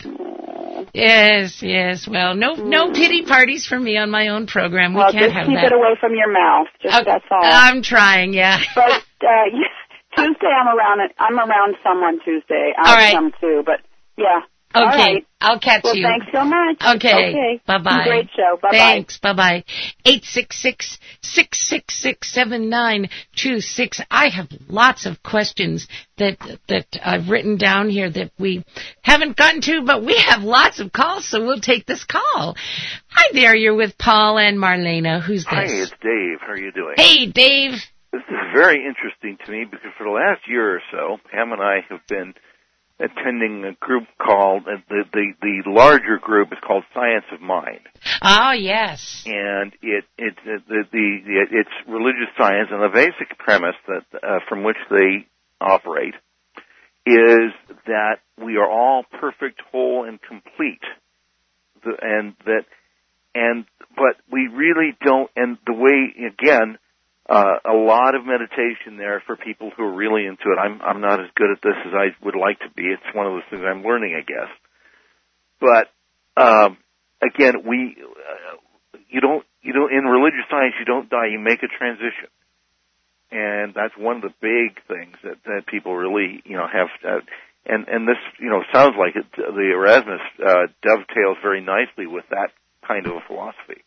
A: Yes, yes. Well, no, no pity parties for me on my own program. We
E: well,
A: can't
E: just
A: have
E: keep
A: that.
E: it away from your mouth. Just
A: uh,
E: that's all.
A: I'm trying. Yeah.
E: But uh, Tuesday, I'm around. I'm around someone Tuesday. I'll
A: all right.
E: come too. But yeah.
A: Okay,
E: all right.
A: I'll catch
E: well,
A: you.
E: Thanks so much.
A: Okay,
E: okay.
A: Bye-bye.
E: Great show. Bye-bye.
A: Thanks, bye-bye. eight six six, six six six, seven nine two six. I have lots of questions that that I've written down here that we haven't gotten to, but we have lots of calls, so we'll take this call. Hi there, you're with Paul and Marlena. Who's this?
F: Hi, it's Dave. How are you doing?
A: Hey, Dave.
F: This is very interesting to me because for the last year or so, Pam and I have been attending a group called, uh, the, the the larger group is called Science of Mind.
A: Oh, yes.
F: And it, it, the, the, the, it's religious science, and the basic premise that, uh, from which they operate is that we are all perfect, whole, and complete. The, and that, and, but we really don't, and the way, again, Uh, a lot of meditation there for people who are really into it. I'm I'm not as good at this as I would like to be. It's one of those things I'm learning, I guess. But um, again, we uh, you don't you don't in religious science you don't die. You make a transition, and that's one of the big things that, that people really you know have. Uh, and and this you know sounds like it, the Erasmus uh, dovetails very nicely with that kind of a philosophy.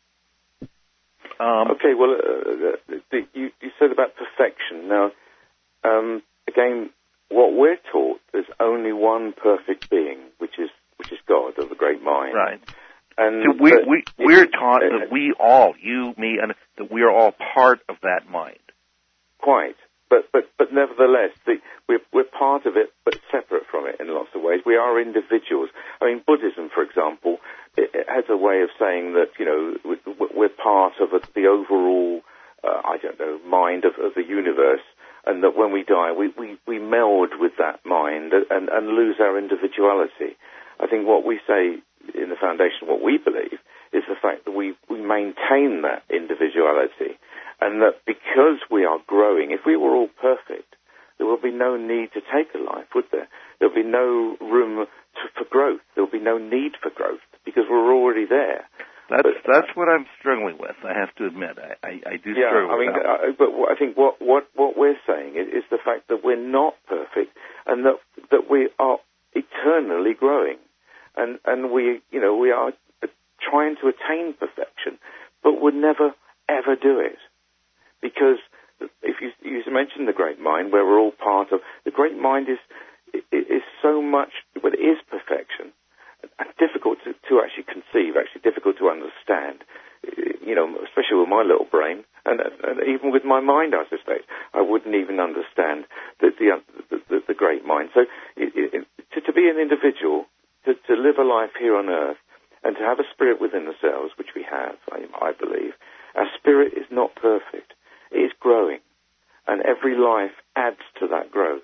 F: Um,
B: okay, well, uh, the, you, you said about perfection. Now, um, again, what we're taught, there's only one perfect being, which is which is God, or the great mind.
F: Right.
B: And
F: so we,
B: uh,
F: we, we're taught uh, that we all, you, me, and that we are all part of that mind.
B: Quite. But but but nevertheless, the, we're we're part of it, but separate from it in lots of ways. We are individuals. I mean, Buddhism, for example, it, it has a way of saying that you know we're part of a, the overall, uh, I don't know, mind of, of the universe, and that when we die, we, we, we meld with that mind and, and lose our individuality. I think what we say in the foundation, what we believe, is the fact that we we maintain that individuality. And that because we are growing, if we were all perfect, there will be no need to take a life, would there? There will be no room to, for growth. There will be no need for growth because we're already there.
F: That's
B: but,
F: that's what I'm struggling with. I have to admit, I, I, I do
B: yeah,
F: struggle
B: I mean,
F: with that.
B: I, but I think what, what, what we're saying is, is the fact that we're not perfect and that that we are eternally growing, and and we you know we are trying to attain perfection, but would never ever do it. Because if you, you mentioned the great mind, where we're all part of, the great mind is is so much, well, it is perfection, and difficult to, to actually conceive, actually difficult to understand, you know, especially with my little brain, and, and even with my mind, I suspect, I wouldn't even understand the the, the, the, the great mind. So it, it, to, to be an individual, to, to live a life here on earth, and to have a spirit within ourselves, which we have, I, I believe, our spirit is not perfect. It is growing, and every life adds to that growth.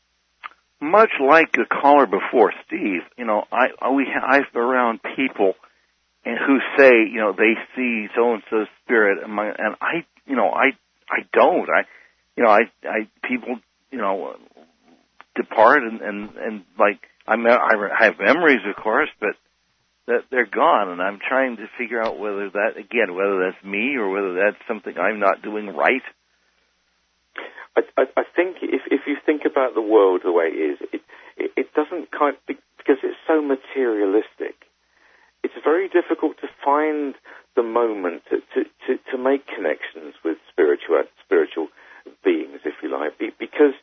F: Much like the caller before, Steve, you know, I, I we I've been around people and who say, you know, they see so and so's spirit, and, my, and I, you know, I I don't. I, you know, I I people, you know, depart and and, and like I I have memories, of course, but that they're gone, and I'm trying to figure out whether that, again, whether that's me or whether that's something I'm not doing right.
B: I, I, I think if if you think about the world the way it is, it, it, it doesn't kind of, because it's so materialistic, it's very difficult to find the moment to, to, to, to make connections with spiritual spiritual beings, if you like, because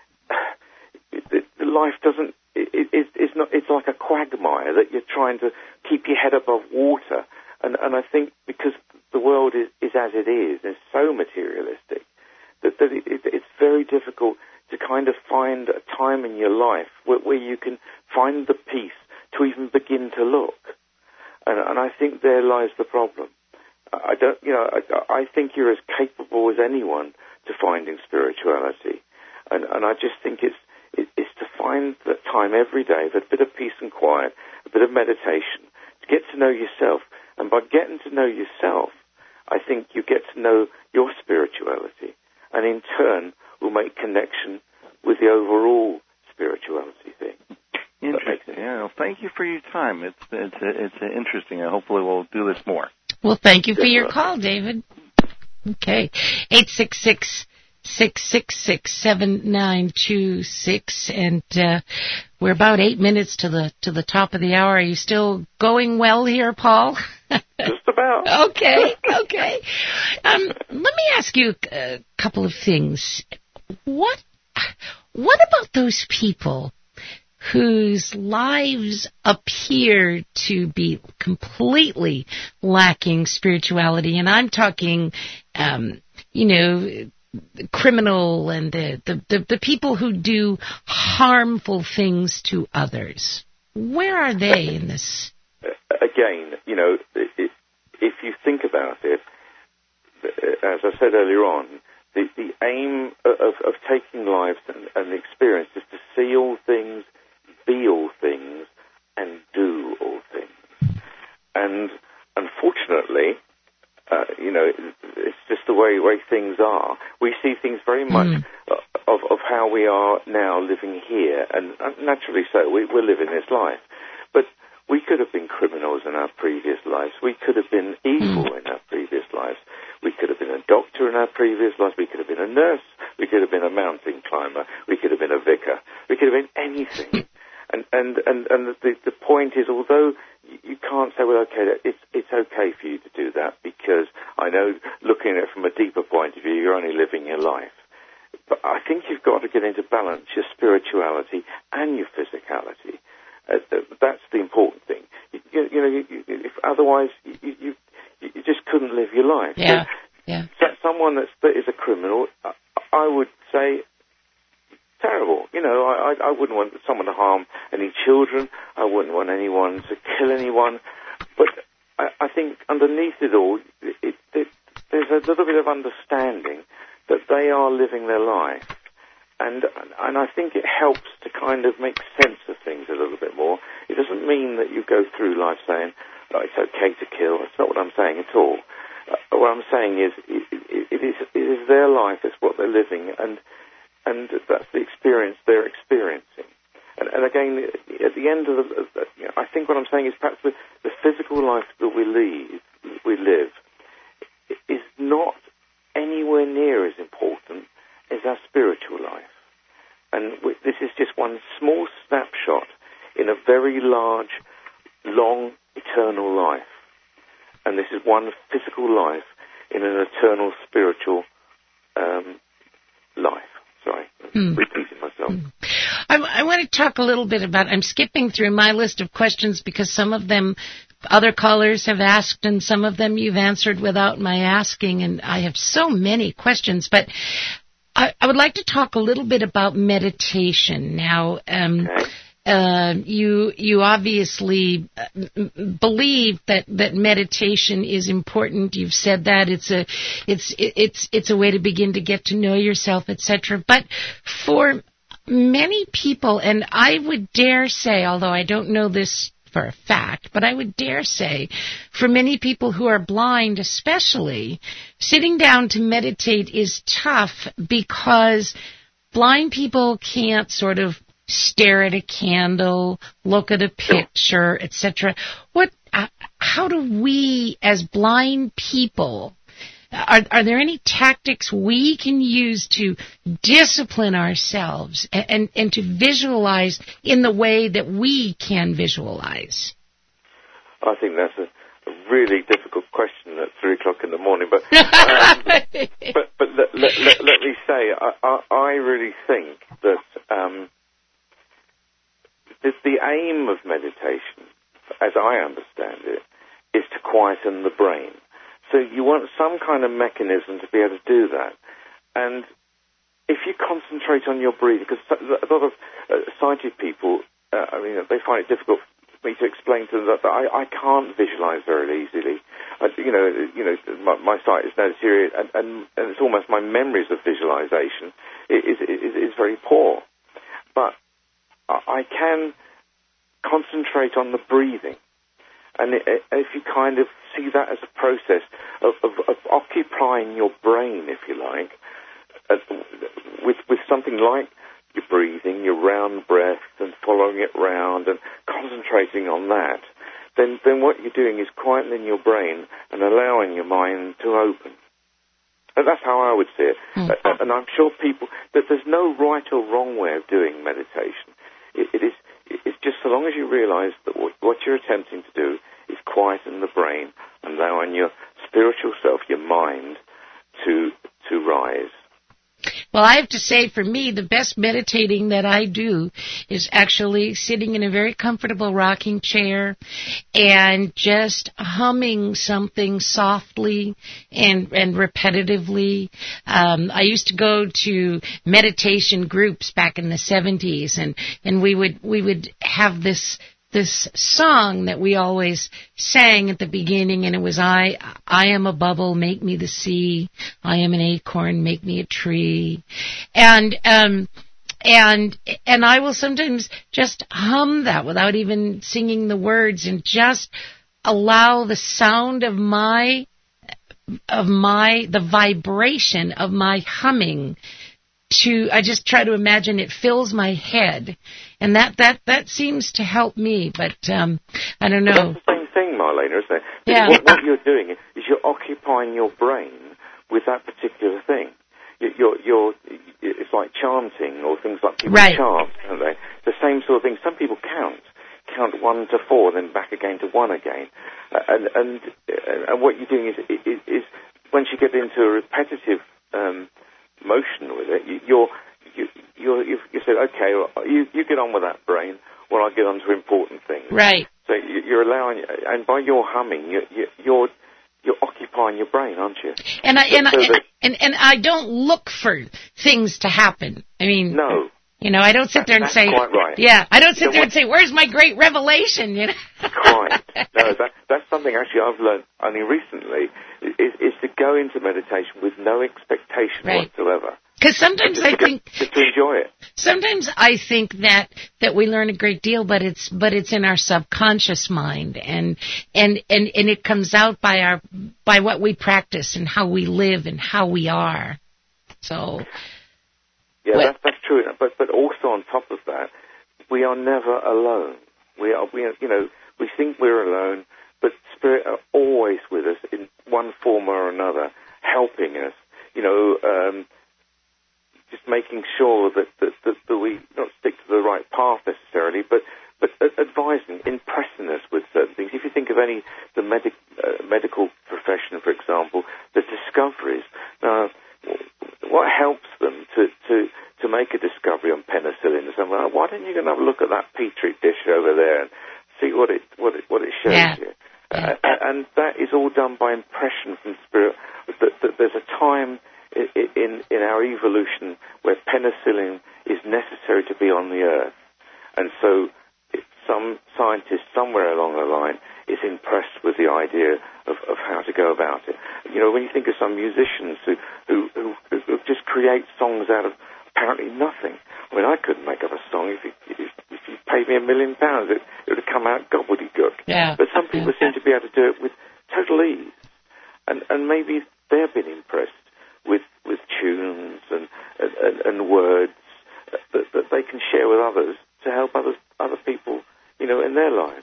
B: the, the life doesn't, It, it, it's not. It's like a quagmire that you're trying to keep your head above water, and and I think because the world is, is as it is, it's so materialistic that, that it, it, it's very difficult to kind of find a time in your life where, where you can find the peace to even begin to look, and and I think there lies the problem. I don't, you know, I, I think you're as capable as anyone to finding spirituality, and and I just think it's. is to find that time every day of a bit of peace and quiet, a bit of meditation, to get to know yourself. And by getting to know yourself, I think you get to know your spirituality, and in turn will make connection with the overall spirituality thing.
F: Interesting. Yeah, well, thank you for your time. It's it's it's interesting. And hopefully we'll do this more.
A: Well, thank you for your call, David. Okay, eight six six. Six six six seven nine two six, and uh, we're about eight minutes to the to the top of the hour. Are you still going well here, Paul?
B: Just about.
A: Okay, okay. Um, let me ask you a couple of things. What what about those people whose lives appear to be completely lacking spirituality? And I'm talking, um, you know, criminal and the, the, the, the people who do harmful things to others. Where are they in this?
B: Again, you know, if you think about it, as I said earlier on, the, the aim of, of taking lives and, and the experience is to see all things, be all things, and do all things. And unfortunately, Uh, you know, it's just the way way way things are. We see things very much
A: Mm.
B: of of how we are now living here, and naturally so. We, we're living this life, but we could have been criminals in our previous lives. We could have been evil
A: Mm.
B: in our previous lives. We could have been a doctor in our previous lives. We could have been a nurse. We could have been a mountain climber. We could have been a vicar. We could have been anything. And and and, and the the point is, although you can't say, well, okay, it's it's okay for you to do that, because I know, looking at it from a deeper point of view, you're only living your life. But I think you've got to get into balance your spirituality and your physicality. Uh, that's the important thing. You, you, you know, you, you, if otherwise you, you you just couldn't live your life.
A: Yeah,
B: so,
A: yeah.
B: So someone that's, that is a criminal, I, I would say, terrible. You know, I, I I wouldn't want someone to harm any children. I wouldn't want anyone to kill anyone. But I, I think underneath it all, it, it, there's a little bit of understanding that they are living their life. And and I think it helps to kind of make sense of things a little bit more. It doesn't mean that you go through life saying, oh, it's okay to kill. That's not what I'm saying at all. Uh, what I'm saying is it, it, it is it is their life. It's what they're living, and and that's the experience they're experiencing. And, and again, at the end of the, uh, you know, I think what I'm saying is perhaps the, the physical life that we live, we live is not anywhere near as important as our spiritual life. And we, this is just one small snapshot in a very large, long, eternal life. And this is one physical life in an eternal spiritual um, life. Sorry,
A: Mm.
B: repeating myself.
A: Mm. I, I want to talk a little bit about, I'm skipping through my list of questions because some of them other callers have asked and some of them you've answered without my asking, and I have so many questions. But I, I would like to talk a little bit about meditation. Now, um,
B: Okay.
A: Uh, you you obviously believe that, that meditation is important. You've said that it's a it's it's it's a way to begin to get to know yourself, et cetera. But for many people, and I would dare say, although I don't know this for a fact, but I would dare say, for many people who are blind, especially, sitting down to meditate is tough because blind people can't sort of stare at a candle, look at a picture, et cetera. What? Uh, how do we, as blind people, are, are there any tactics we can use to discipline ourselves and, and, and to visualize in the way that we can visualize?
B: I think that's a, a really difficult question at three o'clock in the morning. But um, but, but let, let, let, let me say, I, I, I really think that. Um, The, the aim of meditation, as I understand it, is to quieten the brain. So you want some kind of mechanism to be able to do that. And if you concentrate on your breathing, because a lot of uh, sighted people, uh, I mean, they find it difficult for me to explain to them that I, I can't visualize very easily. I, you know, you know, my, my sight is now deteriorated, and, and, and it's almost my memories of visualization is, is, is very poor. But I can concentrate on the breathing, and if you kind of see that as a process of, of, of occupying your brain, if you like, uh, with with something like your breathing, your round breath, and following it round, and concentrating on that, then then what you're doing is quietening your brain and allowing your mind to open. And that's how I would see it. Mm-hmm. Uh, and I'm sure people that there's no right or wrong way of doing meditation. It, it is it's just so long as you realize that what, what you're attempting to do is quieten the brain, allowing your spiritual self, your mind, to to rise.
A: Well, I have to say, for me, the best meditating that I do is actually sitting in a very comfortable rocking chair and just humming something softly and, and repetitively. Um, I used to go to meditation groups back in the seventies, and, and we would we would have this this song that we always sang at the beginning, and it was, I I am a bubble, make me the sea. I am an acorn, make me a tree. And um and and I will sometimes just hum that without even singing the words, and just allow the sound of my of my, the vibration of my humming to, I just try to imagine it fills my head. And that, that, that seems to help me, but um, I don't know.
B: But that's the same thing, Marlena, isn't it?
A: Yeah.
B: What, what you're doing is you're occupying your brain with that particular thing. You're, you're, it's like chanting or things like people
A: right.
B: chant, aren't they? The same sort of thing. Some people count, count one to four, then back again to one again. Uh, and, and and what you're doing is, is, is once you get into a repetitive um, motion with it, you, you're you you're, you you said, okay, well, you you get on with that brain, while I get on to important things.
A: Right.
B: So you're allowing, and by your humming, you, you, you're you're occupying your brain, aren't you?
A: And I
B: so,
A: and,
B: so
A: I, and, and and I don't look for things to happen. I mean,
B: no.
A: You know, I don't sit
B: that,
A: there and
B: that's
A: say,
B: quite right.
A: yeah, I don't sit
B: you know
A: there
B: what?
A: and say, where's my great revelation? You know.
B: Quite. No, that, that's something actually I've learned only recently, is, is to go into meditation with no expectation
A: right.
B: whatsoever.
A: Because sometimes
B: just
A: I
B: to,
A: think
B: just to enjoy it.
A: Sometimes I think that that we learn a great deal, but it's but it's in our subconscious mind, and and and and it comes out by our by what we practice and how we live and how we are. So.
B: Yeah, that's, that's true. But but also on top of that, we are never alone. We are we are, you know we think we're alone, but Spirit are always with us in one form or another, helping us. You know, um, just making sure that, that, that, that we not stick to the right path necessarily, but but advising, impressing us with certain things. If you think of any the medic, uh, medical profession, for example, the discoveries. Now, what helps them to, to, to make a discovery on penicillin? And well, why don't you go and have a look at that petri dish over there and see what it what it what it shows
A: yeah.
B: you?
A: Yeah.
B: Uh, and that is all done by impression from Spirit. That, that there's a time in, in in our evolution where penicillin is necessary to be on the earth, and so it, some scientist somewhere along the line is impressed with the idea of, of how to go about it. You know, when you think of some musicians who, who, who, who just create songs out of apparently nothing. I mean, I couldn't make up a song if you, if, if you paid me a million pounds. It, it would have come out gobbledygook.
A: Yeah.
B: But some people seem to be able to do it with total ease. And, and maybe they've been impressed with, with tunes and, and, and words that, that they can share with others to help others, other people, you know, in their lives.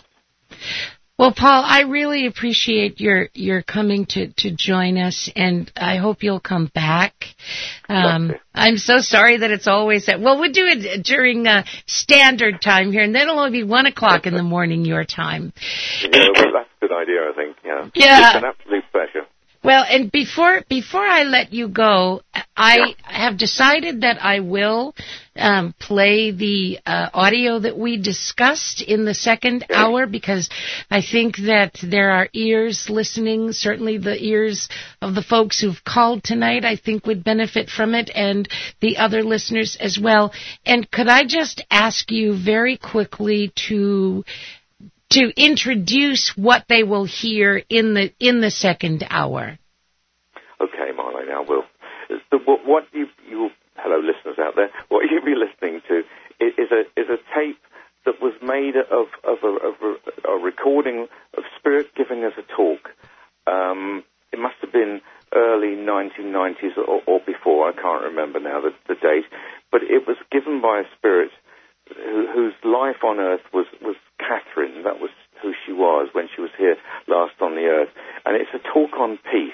A: Well, Paul, I really appreciate your, your coming to, to join us, and I hope you'll come back. Um, I'm so sorry that it's always at, well, we'll do it during uh, standard time here, and then it'll only be one o'clock in the morning your time.
B: Yeah, well, that's a good idea, I think. Yeah.
A: Yeah.
B: It's an absolute pleasure.
A: Well, and before before I let you go, I have decided that I will um, play the uh, audio that we discussed in the second hour, because I think that there are ears listening, certainly the ears of the folks who've called tonight, I think would benefit from it, and the other listeners as well. And could I just ask you very quickly to... to introduce what they will hear in the in the second hour.
B: Okay, Marlene, I will. The, what you, you, hello listeners out there, what you'll be listening to is a is a tape that was made of of a, of a, a recording of Spirit giving us a talk. Um, it must have been early nineteen nineties or, or before. I can't remember now the, the date, but it was given by a Spirit who, whose life on earth was, was Catherine. That was who she was when she was here last on the earth. And it's a talk on peace.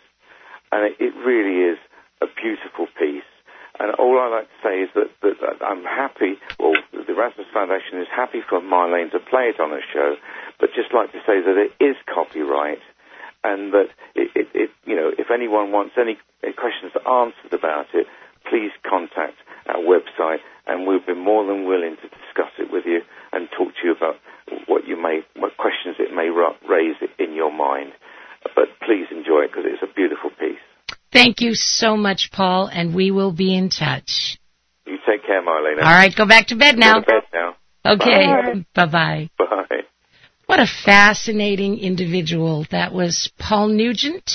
B: And it, it really is a beautiful piece. And all I like to say is that, that, that I'm happy, well, the Erasmus Foundation is happy for Marlene to play it on her show, but just like to say that it is copyright, and that, it, it, it, you know, if anyone wants any questions answered about it, please contact our website, and we'll be more than willing to discuss it with you and talk to you about what you may, what questions it may raise in your mind. But please enjoy it, because it's a beautiful piece.
A: Thank you so much, Paul, and we will be in touch.
B: You take care, Marlene.
A: All right, go back to bed now.
B: Go to bed now.
A: Okay, bye-bye.
B: Bye.
A: What a fascinating individual. That was Paul Nugent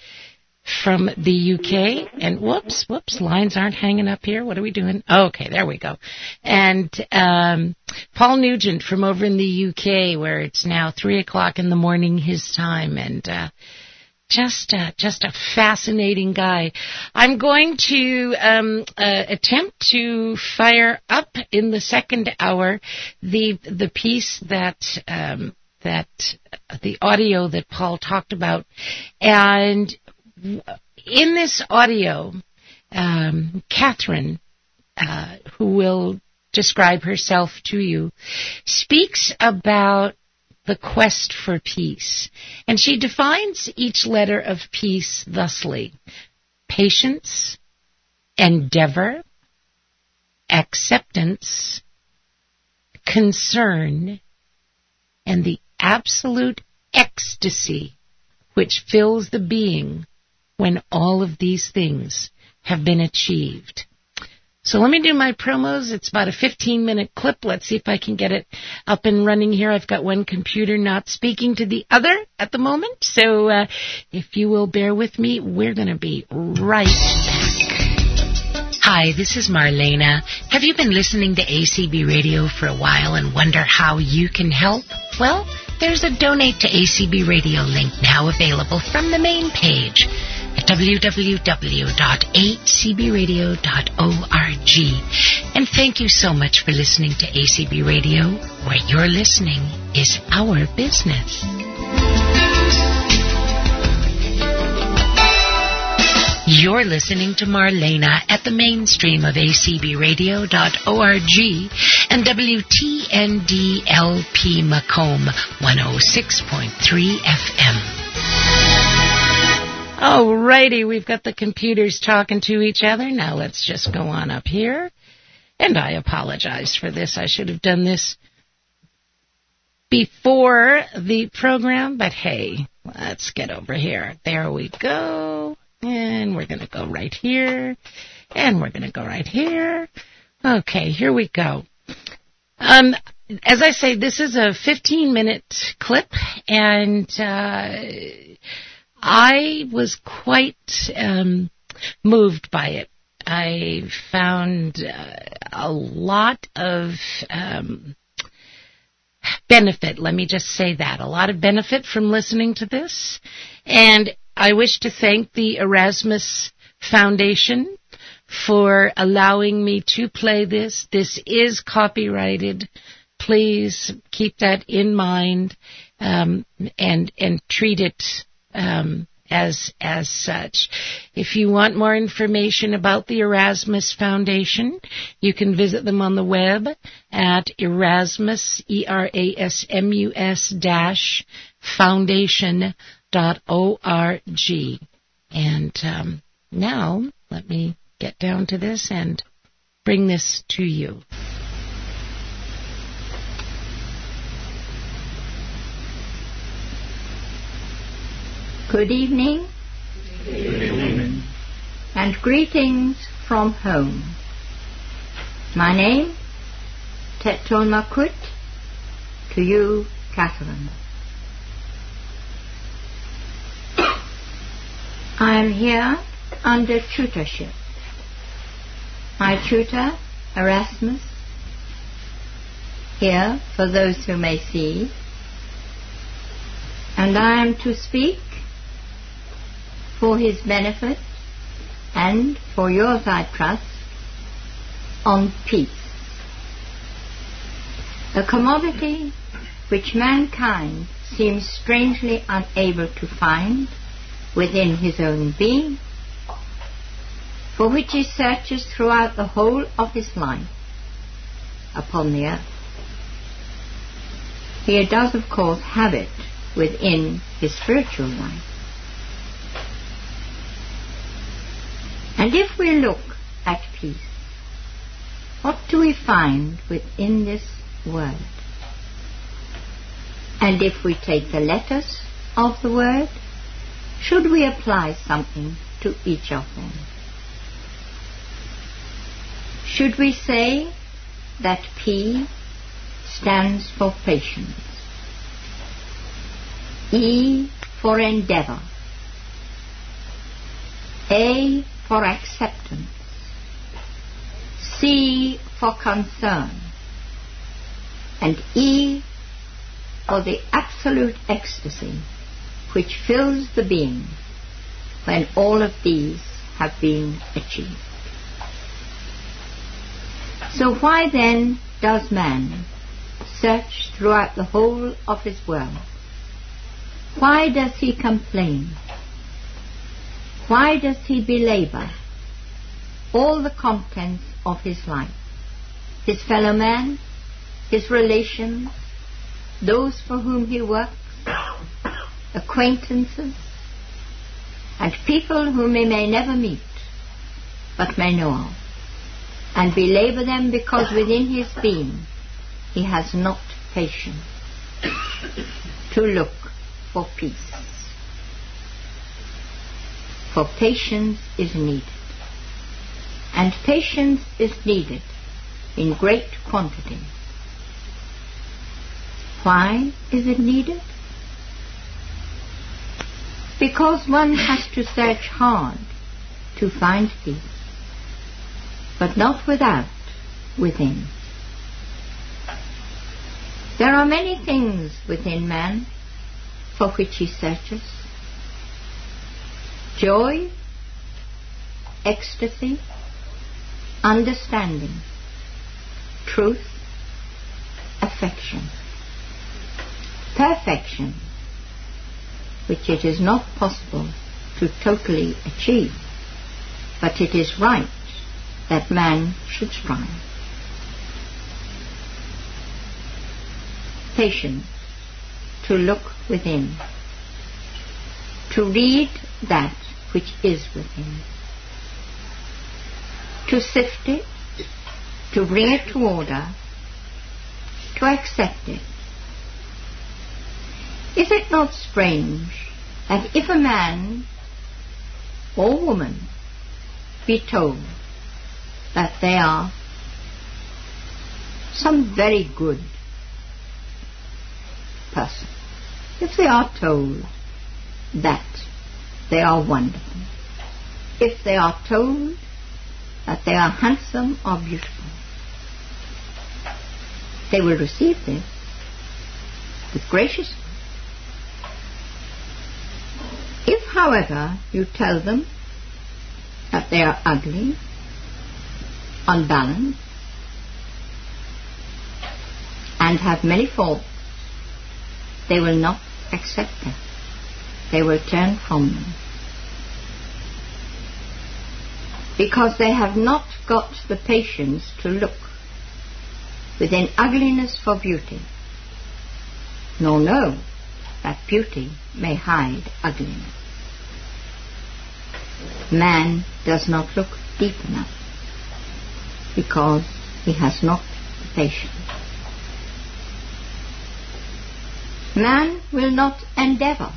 A: from the U K. And whoops, whoops, lines aren't hanging up here. What are we doing? Oh, okay, there we go. And um, Paul Nugent from over in the U K, where it's now three o'clock in the morning his time. And uh, just a, just a fascinating guy. I'm going to um, uh, attempt to fire up in the second hour the the piece that um, that uh, the audio that Paul talked about, and in this audio, um, Catherine, uh, who will describe herself to you, speaks about the quest for peace. And she defines each letter of peace thusly: patience, endeavor, acceptance, concern, and the absolute ecstasy which fills the being when all of these things have been achieved. So let me do my promos. It's about a fifteen-minute clip. Let's see if I can get it up and running here. I've got one computer not speaking to the other at the moment. So uh, if you will bear with me, we're going to be right back. Hi, this is Marlena. Have you been listening to A C B Radio for a while and wonder how you can help? Well, there's a Donate to A C B Radio link now available from the main page at w w w dot a c b radio dot org. And thank you so much for listening to A C B Radio, where your listening is our business. You're listening to Marlena at the mainstream of a c b radio dot org and W T N D L P Macomb one oh six point three F M. Alrighty, we've got the computers talking to each other. Now let's just go on up here. And I apologize for this. I should have done this before the program, but hey, let's get over here. There we go. And we're going to go right here. And we're going to go right here. Okay, here we go. Um, as I say, this is a fifteen-minute clip, and uh, I was quite um, moved by it. I found uh, a lot of um, benefit, let me just say that, a lot of benefit from listening to this. And I wish to thank the Erasmus Foundation for allowing me to play this. This is copyrighted. Please keep that in mind um, and and treat it um, as as such. If you want more information about the Erasmus Foundation, you can visit them on the web at Erasmus, E R A S M U S dash foundation dot O R G. And um, now, let me get down to this and bring this to you.
G: Good evening.
H: Good evening.
G: And greetings from home. My name, Tetton Makut, to you, Catherine. I am here under tutorship. My tutor, Erasmus, here for those who may see, and I am to speak for his benefit and for yours, I trust, on peace. A commodity which mankind seems strangely unable to find within his own being, for which he searches throughout the whole of his life upon the earth. He does, of course, have it within his spiritual life. And if we look at peace, what do we find within this word? And if we take the letters of the word, should we apply something to each of them? Should we say that P stands for patience, E for endeavor, A for acceptance, C for concern, and E for the absolute ecstasy which fills the being when all of these have been achieved. So why then does man search throughout the whole of his world? Why does he complain? Why does he belabor all the contents of his life? His fellow man, his relations, those for whom he works, acquaintances, and people whom he may never meet, but may know of, and belabor them because within his being he has not patience to look for peace. For patience is needed, and patience is needed in great quantity. Why is it needed? Because one has to search hard to find peace, but not without, within. There are many things within man for which he searches. Joy, ecstasy, understanding, truth, affection, perfection, which it is not possible to totally achieve, but it is right that man should strive. Patience, to look within, to read that which is within, to sift it, to bring it to order, to accept it. Is it not strange that if a man or woman be told that they are some very good person, if they are told that they are wonderful, if they are told that they are handsome or beautiful, they will receive this with graciousness. If, however, you tell them that they are ugly, unbalanced, and have many faults, they will not accept them. They will turn from them. Because they have not got the patience to look within ugliness for beauty, nor know that beauty may hide ugliness. Man does not look deep enough because he has not the patience. Man will not endeavor,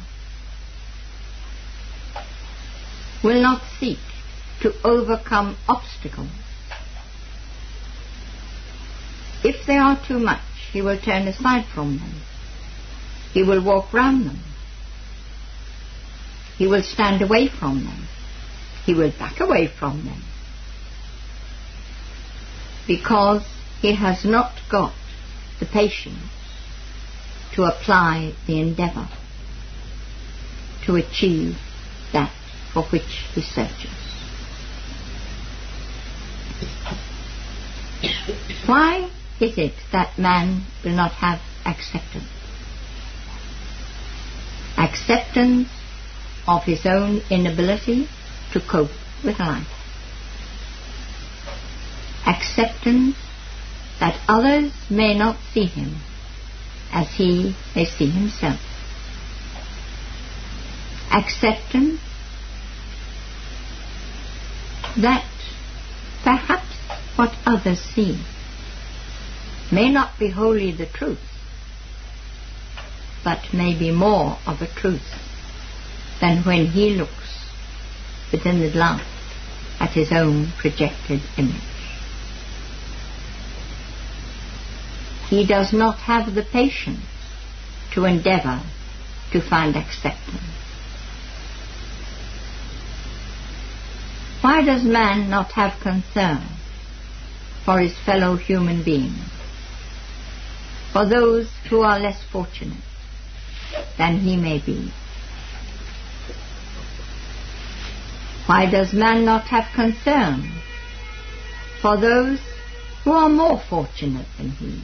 G: will not seek to overcome obstacles. If they are too much, he will turn aside from them. He will walk round them. He will stand away from them. He will back away from them. Because he has not got the patience to apply the endeavor to achieve that for which he searches. Why is it that man will not have acceptance? Acceptance of his own inability to cope with life. Acceptance that others may not see him as he may see himself. Acceptance that perhaps what others see may not be wholly the truth, but may be more of a truth than when he looks within the glass at his own projected image. He does not have the patience to endeavor to find acceptance. Why does man not have concern for his fellow human beings, for those who are less fortunate than he may be, Why does man not have concern for those who are more fortunate than he?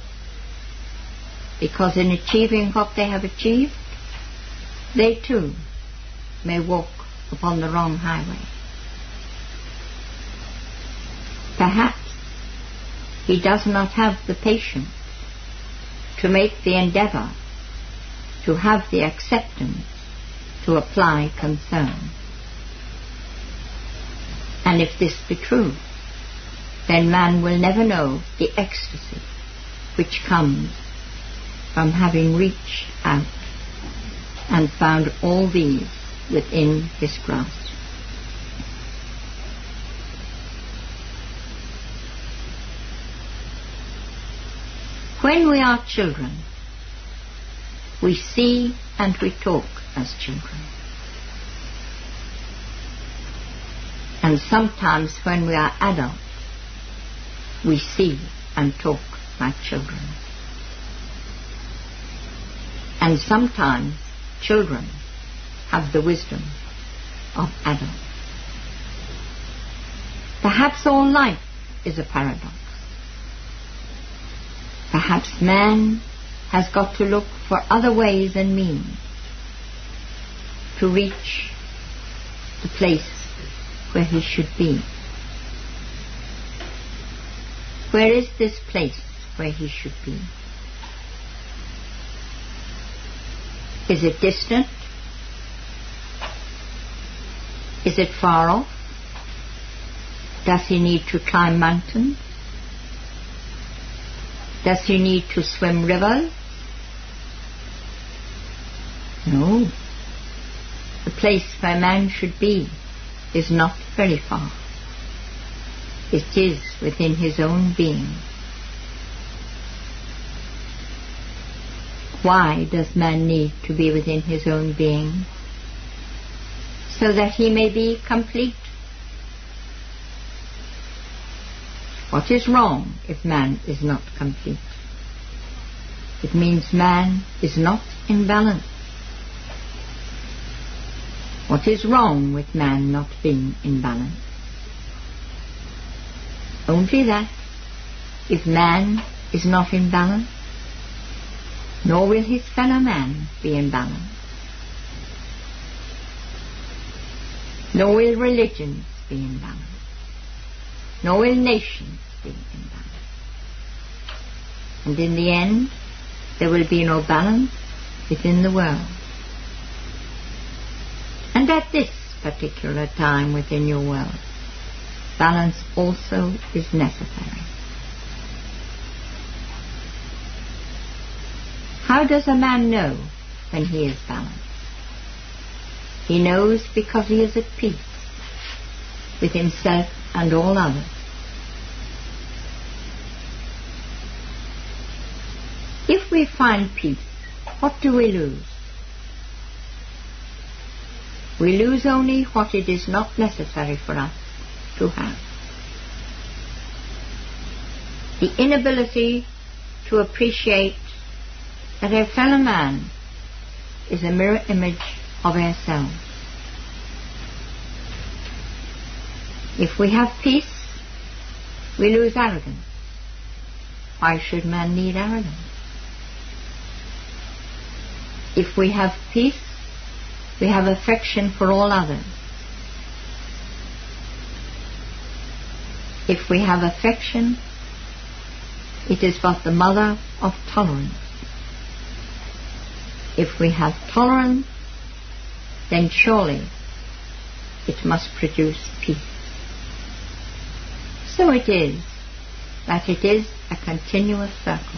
G: Because in achieving what they have achieved, they too may walk upon the wrong highway. Perhaps he does not have the patience to make the endeavor, to have the acceptance, to apply concern. And if this be true, then man will never know the ecstasy which comes from having reached out and found all these within his grasp. When we are children, we see and we talk as children. And sometimes when we are adults, we see and talk like children. And sometimes children have the wisdom of adults. Perhaps all life is a paradox. Perhaps man has got to look for other ways and means to reach the place where he should be. Where is this place where he should be? Is it distant? Is it far off? Does he need to climb mountains? Does he need to swim rivers? No. The place where man should be is not very far. It is within his own being. Why does man need to be within his own being? So that he may be complete. What is wrong if man is not complete? It means man is not in balance. What is wrong with man not being in balance? Only that if man is not in balance, nor will his fellow man be in balance, nor will religions be in balance, nor will nations be in balance. And in the end, there will be no balance within the world. And at this particular time within your world, balance also is necessary. How does a man know when he is balanced? He knows because he is at peace with himself and all others. If we find peace, what do we lose? We lose only what it is not necessary for us to have. The inability to appreciate that our fellow man is a mirror image of ourselves. If we have peace, we lose arrogance. Why should man need arrogance? If we have peace, we have affection for all others. If we have affection, it is but the mother of tolerance. If we have tolerance, then surely it must produce peace. So it is that it is a continuous circle.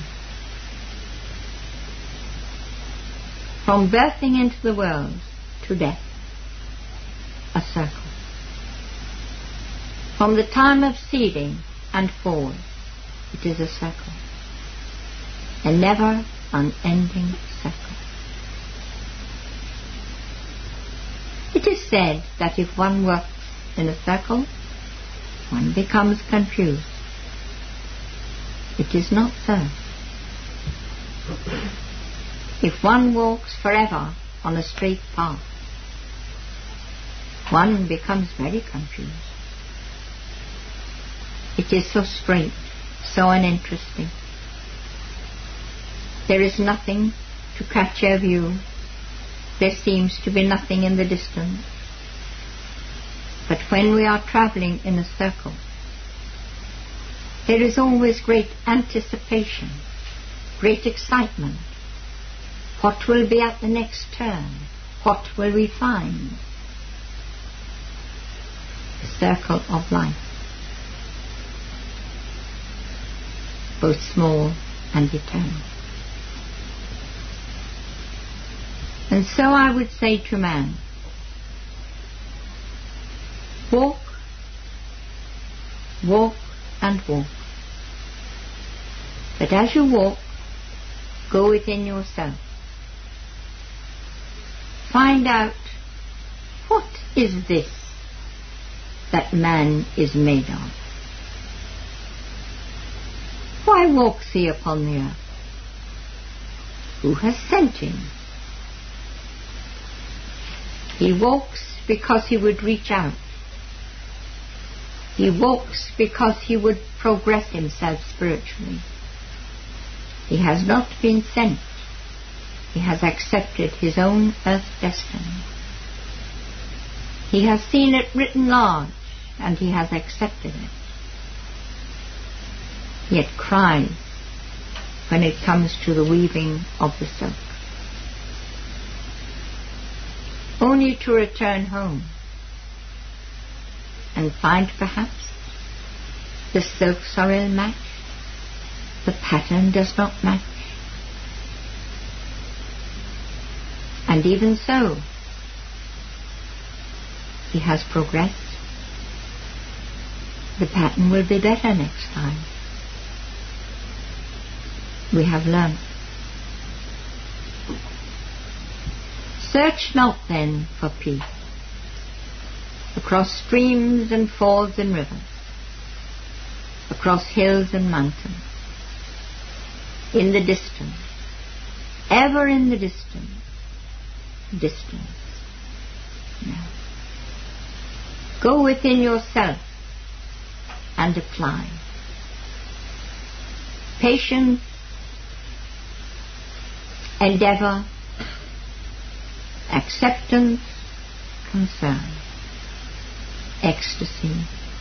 G: From birthing into the world to death, a circle. From the time of seeding and forward, it is a circle. A never unending circle. It is said that if one works in a circle, one becomes confused. It is not so. If one walks forever on a straight path, one becomes very confused. It is so straight, so uninteresting. There is nothing to catch our view. There seems to be nothing in the distance. But when we are traveling in a circle, there is always great anticipation, great excitement. What will be at the next turn? What will we find? The circle of life, both small and eternal. And so I would say to man, walk, walk and walk. But as you walk, go within yourself. Find out, what is this that man is made of? Why walks he upon the earth? Who has sent him? He walks because he would reach out. He walks because he would progress himself spiritually. He has not been sent. He has accepted his own earth destiny. He has seen it written large, and he has accepted it. Yet cries when it comes to the weaving of the silk, only to return home and find perhaps the silks are ill-matched, the pattern does not match. And even so, he has progressed. The pattern will be better next time. We have learned. Search not then for peace across streams and falls and rivers, across hills and mountains, in the distance, ever in the distance, distance. No. Go within yourself and apply. Patience, endeavor, acceptance, concern, ecstasy.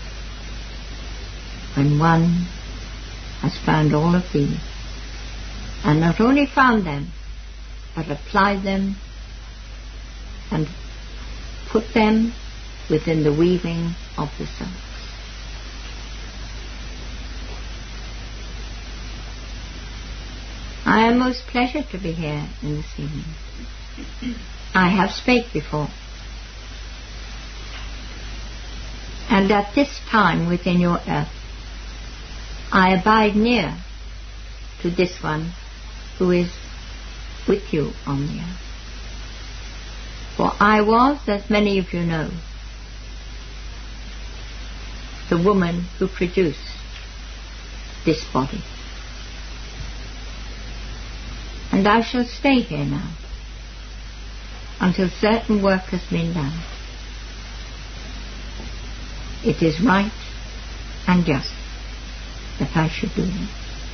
G: When one has found all of these, and not only found them, but applied them and put them within the weaving of the silks. I am most pleased to be here in this evening. I have spake before. And at this time within your earth, I abide near to this one who is with you on the earth. For I was, as many of you know, the woman who produced this body. And I shall stay here now until certain work has been done. It is right and just that I should do it.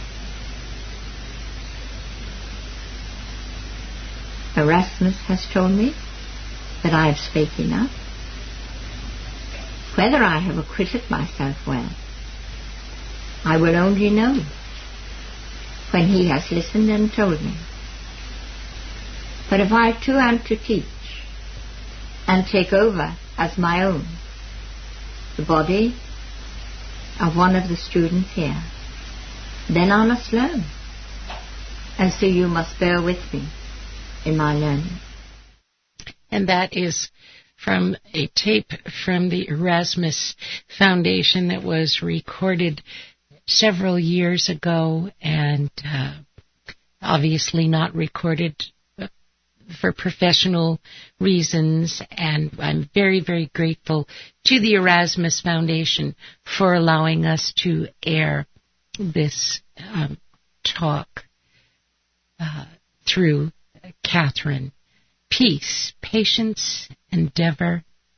G: Erasmus has told me that I have spake enough. Whether I have acquitted myself well, I will only know when he has listened and told me. But if I too am to teach and take over as my own the body of one of the students here, then I must learn. And so you must bear with me in my learning.
A: And that is from a tape from the Erasmus Foundation that was recorded several years ago and uh, obviously not recorded for professional reasons. And I'm very, very grateful to the Erasmus Foundation for allowing us to air this um, talk uh, through Catherine. Peace, patience, endeavor,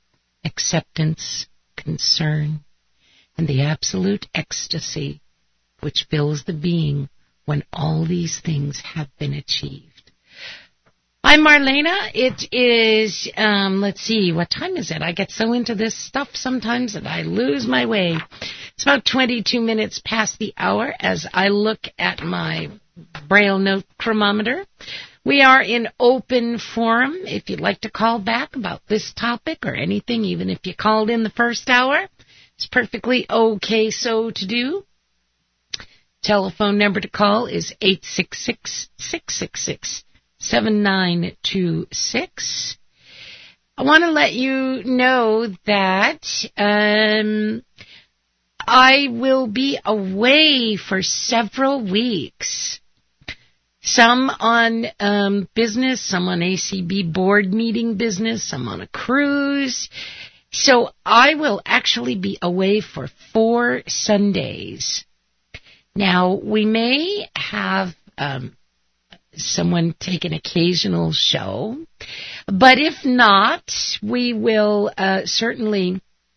A: acceptance, concern, and the absolute ecstasy which fills the being when all these things have been achieved. I'm Marlena. It is, um, let's see, what time is it? I get so into this stuff sometimes that I lose my way. It's about twenty-two minutes past the hour as I look at my Braille note chronometer. We are in open forum. If you'd like to call back about this topic or anything, even if you called in the first hour, it's perfectly okay so to do. Telephone number to call is eight six six, six six six, seven nine two six. I want to let you know that um, I will be away for several weeks. Some on um, business, some on A C B board meeting business, some on a cruise. So I will actually be away for four Sundays. Now, we may have um, someone take an occasional show, but if not, we will uh, certainly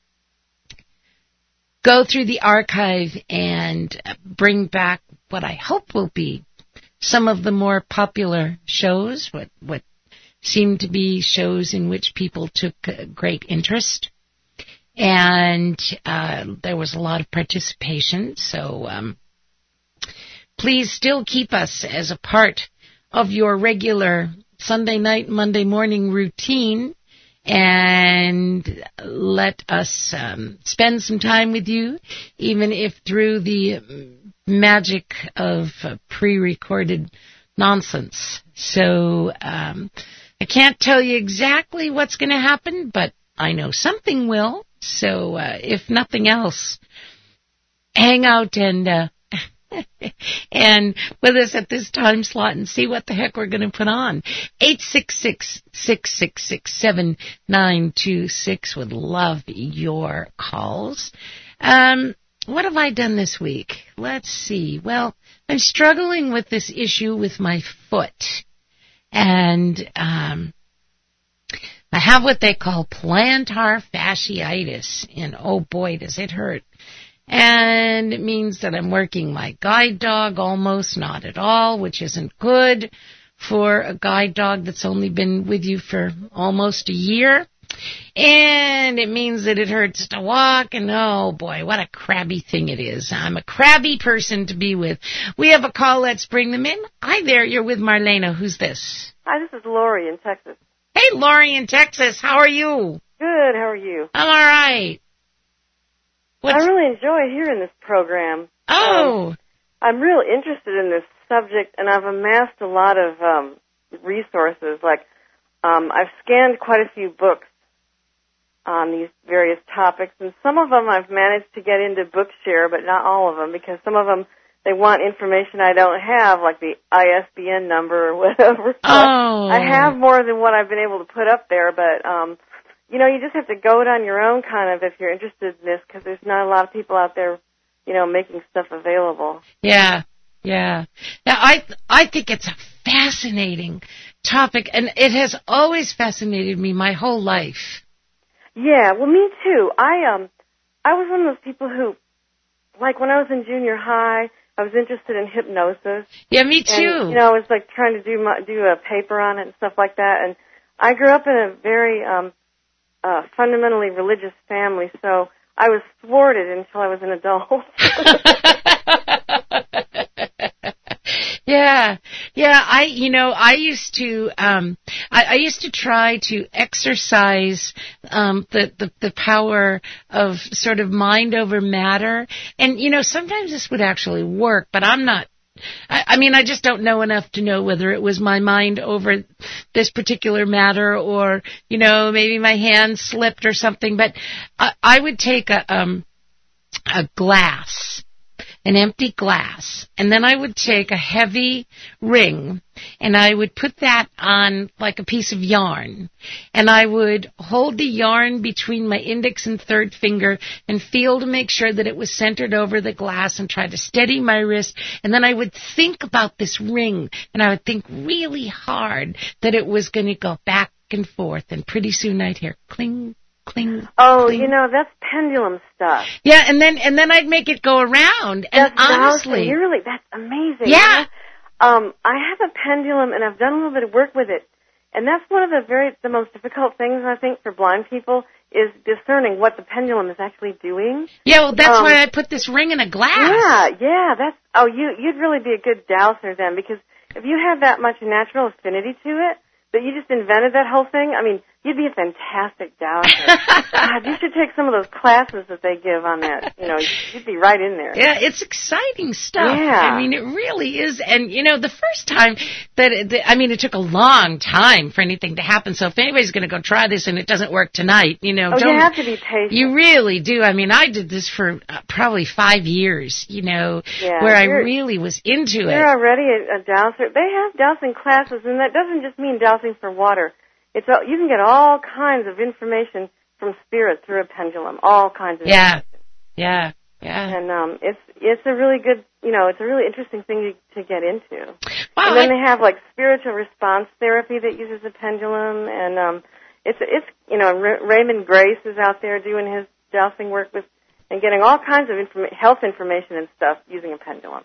A: go through the archive and bring back what I hope will be some of the more popular shows, what, what seem to be shows in which people took uh, great interest. And uh, there was a lot of participation, so um, please still keep us as a part of your regular Sunday night, Monday morning routine, and let us um, spend some time with you, even if through the magic of uh, pre-recorded nonsense. So um, I can't tell you exactly what's going to happen, but I know something will. So uh, if nothing else, hang out and uh, and with us at this time slot and see what the heck we're going to put on. eight six six, six six six, seven nine two six. Would love your calls. Um, what have I done this week? Let's see. Well, I'm struggling with this issue with my foot. And um, I have what they call plantar fasciitis. And oh boy, does it hurt. And it means that I'm working my guide dog almost, not at all, which isn't good for a guide dog that's only been with you for almost a year. And it means that it hurts to walk, and oh boy, what a crabby thing it is. I'm a crabby person to be with. We have a call, let's bring them in. Hi there, you're with Marlena. Who's this?
I: Hi, this is Lori in Texas.
A: Hey, Lori in Texas, how are you?
I: Good, how are you?
A: I'm all right. What's...
I: I really enjoy hearing this program.
A: Oh.
I: Um, I'm really interested in this subject, and I've amassed a lot of um, resources. Like, um, I've scanned quite a few books on these various topics, and some of them I've managed to get into Bookshare, but not all of them, because some of them, they want information I don't have, like the I S B N number or whatever. So
A: oh.
I: I have more than what I've been able to put up there, but... Um, You know, you just have to go it on your own, kind of, if you're interested in this, because there's not a lot of people out there, you know, making stuff available.
A: Yeah, yeah. Now, I I think it's a fascinating topic, and it has always fascinated me my whole life.
I: Yeah, well, me too. I um, I was one of those people who, like, when I was in junior high, I was interested in hypnosis.
A: Yeah, me too.
I: And, you know, I was like trying to do my, do a paper on it and stuff like that. And I grew up in a very um. Uh, fundamentally religious family, so I was thwarted until I was an adult.
A: yeah, yeah. I, you know, I used to, um, I, I used to try to exercise um, the, the the power of sort of mind over matter, and you know, sometimes this would actually work, but I'm not. I, I mean, I just don't know enough to know whether it was my mind over this particular matter or, you know, maybe my hand slipped or something. But I, I would take a, um, a glass, an empty glass, and then I would take a heavy ring and I would put that on like a piece of yarn, and I would hold the yarn between my index and third finger and feel to make sure that it was centered over the glass and try to steady my wrist, and then I would think about this ring, and I would think really hard that it was going to go back and forth, and pretty soon I'd hear cling, Cling.
I: Oh,
A: cling.
I: you know, that's pendulum stuff.
A: Yeah, and then and then I'd make it go around. And
I: That's
A: honestly,
I: you really, that's amazing.
A: Yeah.
I: You know? Um, I have a pendulum, and I've done a little bit of work with it, and that's one of the very the most difficult things I think for blind people is discerning what the pendulum is actually doing.
A: Yeah, well, that's
I: um,
A: why I put this ring in a glass.
I: Yeah, yeah. That's oh, you you'd really be a good dowser then, because if you have that much natural affinity to it, that you just invented that whole thing, I mean, you'd be a fantastic dowser. God, you should take some of those classes that they give on that. You know, you'd be right in there.
A: Yeah, it's exciting stuff.
I: Yeah.
A: I mean, it really is. And, you know, the first time that, it, that, I mean, it took a long time for anything to happen. So if anybody's going to go try this and it doesn't work tonight, you know,
I: oh,
A: don't.
I: You have to be patient.
A: You really do. I mean, I did this for uh, probably five years, you know,
I: yeah,
A: where I really was into
I: you're
A: it.
I: You're already a, a dowser. They have dowsing classes, and that doesn't just mean dowsing for water. It's a, you can get all kinds of information from spirit through a pendulum, all kinds of
A: yeah,
I: information.
A: yeah, yeah.
I: And um, it's it's a really good, you know, it's a really interesting thing to, to get into.
A: Wow,
I: and then
A: I,
I: they have like spiritual response therapy that uses a pendulum, and um, it's it's you know Ra- Raymond Grace is out there doing his dowsing work with and getting all kinds of informa- health information and stuff using a pendulum.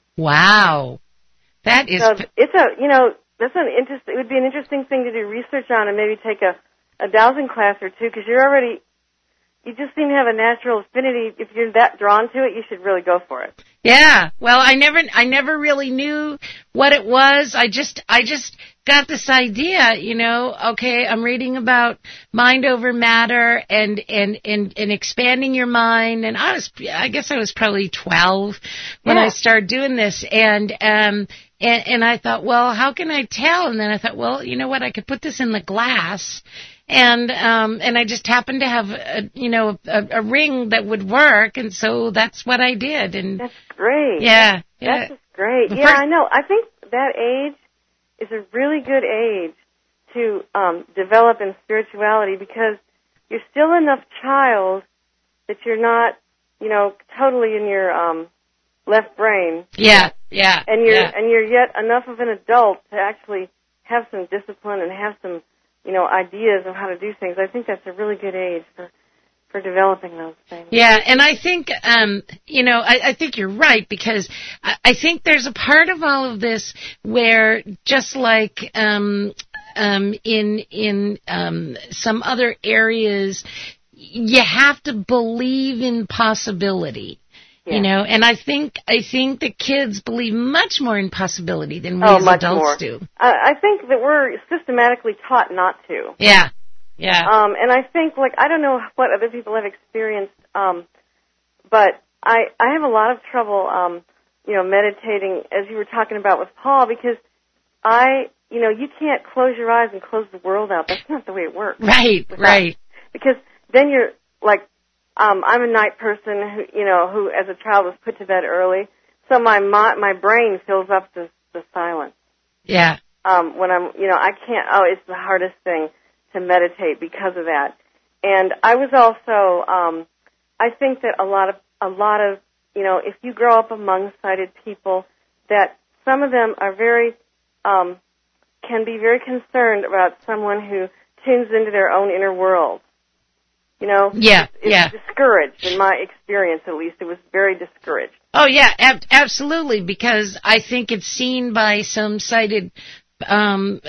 A: wow, that is.
I: So it's a you know. That's an interest. It would be an interesting thing to do research on, and maybe take a, a dowsing class or two, because you're already, you just seem to have a natural affinity. If you're that drawn to it, you should really go for it.
A: Yeah. Well, I never, I never really knew what it was. I just, I just got this idea, you know, okay, I'm reading about mind over matter and, and, and, and expanding your mind. And I was, I guess I was probably twelve when
I: yeah.
A: I started doing this. And, um, And, and I thought, well, how can I tell? And then I thought, well, you know what? I could put this in the glass, and um, and I just happened to have, a, you know, a, a ring that would work, and so that's what I did. And
I: that's great.
A: Yeah,
I: that's,
A: yeah,
I: that's just great. Yeah, I know. I think that age is a really good age to um, develop in spirituality, because you're still enough child that you're not, you know, totally in your um, left brain.
A: Yeah. Yeah,
I: and you're
A: yeah.
I: and you're yet enough of an adult to actually have some discipline and have some, you know, ideas of how to do things. I think that's a really good age for for developing those things.
A: Yeah, and I think, um, you know, I, I think you're right, because I, I think there's a part of all of this where, just like um, um, in in um, some other areas, you have to believe in possibility.
I: Yeah.
A: You know, and I think I think the kids believe much more in possibility than we
I: oh,
A: as
I: much
A: adults
I: more.
A: do.
I: I, I think that we're systematically taught not to.
A: Yeah, yeah.
I: Um, and I think, like, I don't know what other people have experienced, um, but I I have a lot of trouble, um, you know, meditating, as you were talking about with Paul, because I, you know, you can't close your eyes and close the world out. That's not the way it works.
A: Right, right.
I: Because then you're like. Um, I'm a night person who, you know, who as a child was put to bed early, so my my, my brain fills up the the silence.
A: Yeah.
I: Um, when I'm, you know, I can't. Oh, it's the hardest thing to meditate because of that. And I was also, um, I think that a lot of a lot of, you know, if you grow up among sighted people, that some of them are very, um, can be very concerned about someone who tunes into their own inner world. You know,
A: yeah,
I: it's
A: yeah.
I: discouraged, in my experience at least. It was very discouraged.
A: Oh, yeah, ab- absolutely, because I think it's seen by some sighted um,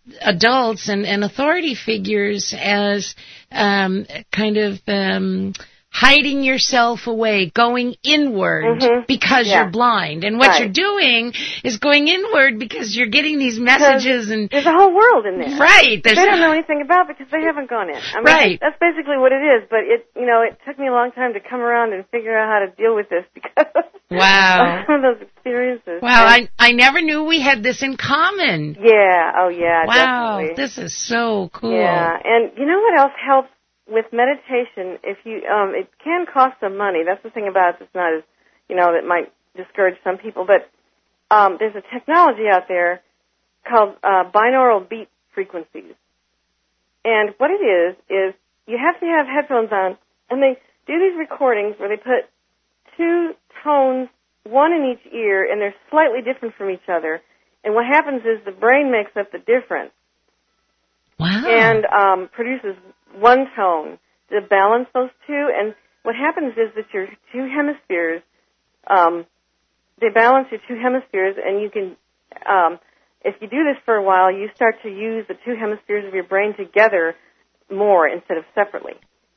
A: adults and, and authority figures as um, kind of um, hiding yourself away, going inward
I: mm-hmm.
A: because
I: yeah.
A: you're blind. And what
I: right.
A: you're doing is going inward because you're getting these messages. and
I: There's a whole world in there.
A: Right.
I: They don't know anything about because they haven't gone in. I mean,
A: right.
I: That's basically what it is. But it, you know, it took me a long time to come around and figure out how to deal with this because
A: wow.
I: of some of those experiences.
A: Wow.
I: And,
A: I I never knew we had this in common.
I: Yeah. Oh, yeah.
A: Wow.
I: Definitely.
A: This is so cool.
I: Yeah. And you know what else helps? With meditation, if you, um, it can cost some money. That's the thing about it. It's not as, you know, that might discourage some people. But um, there's a technology out there called uh, binaural beat frequencies. And what it is, is you have to have headphones on, and they do these recordings where they put two tones, one in each ear, and they're slightly different from each other. And what happens is the brain makes up the difference.
A: Wow.
I: And um, produces one tone. to balance those two. And what happens is that your two hemispheres, um, they balance your two hemispheres, and you can, um, if you do this for a while, you start to use the two hemispheres of your brain together more instead of separately.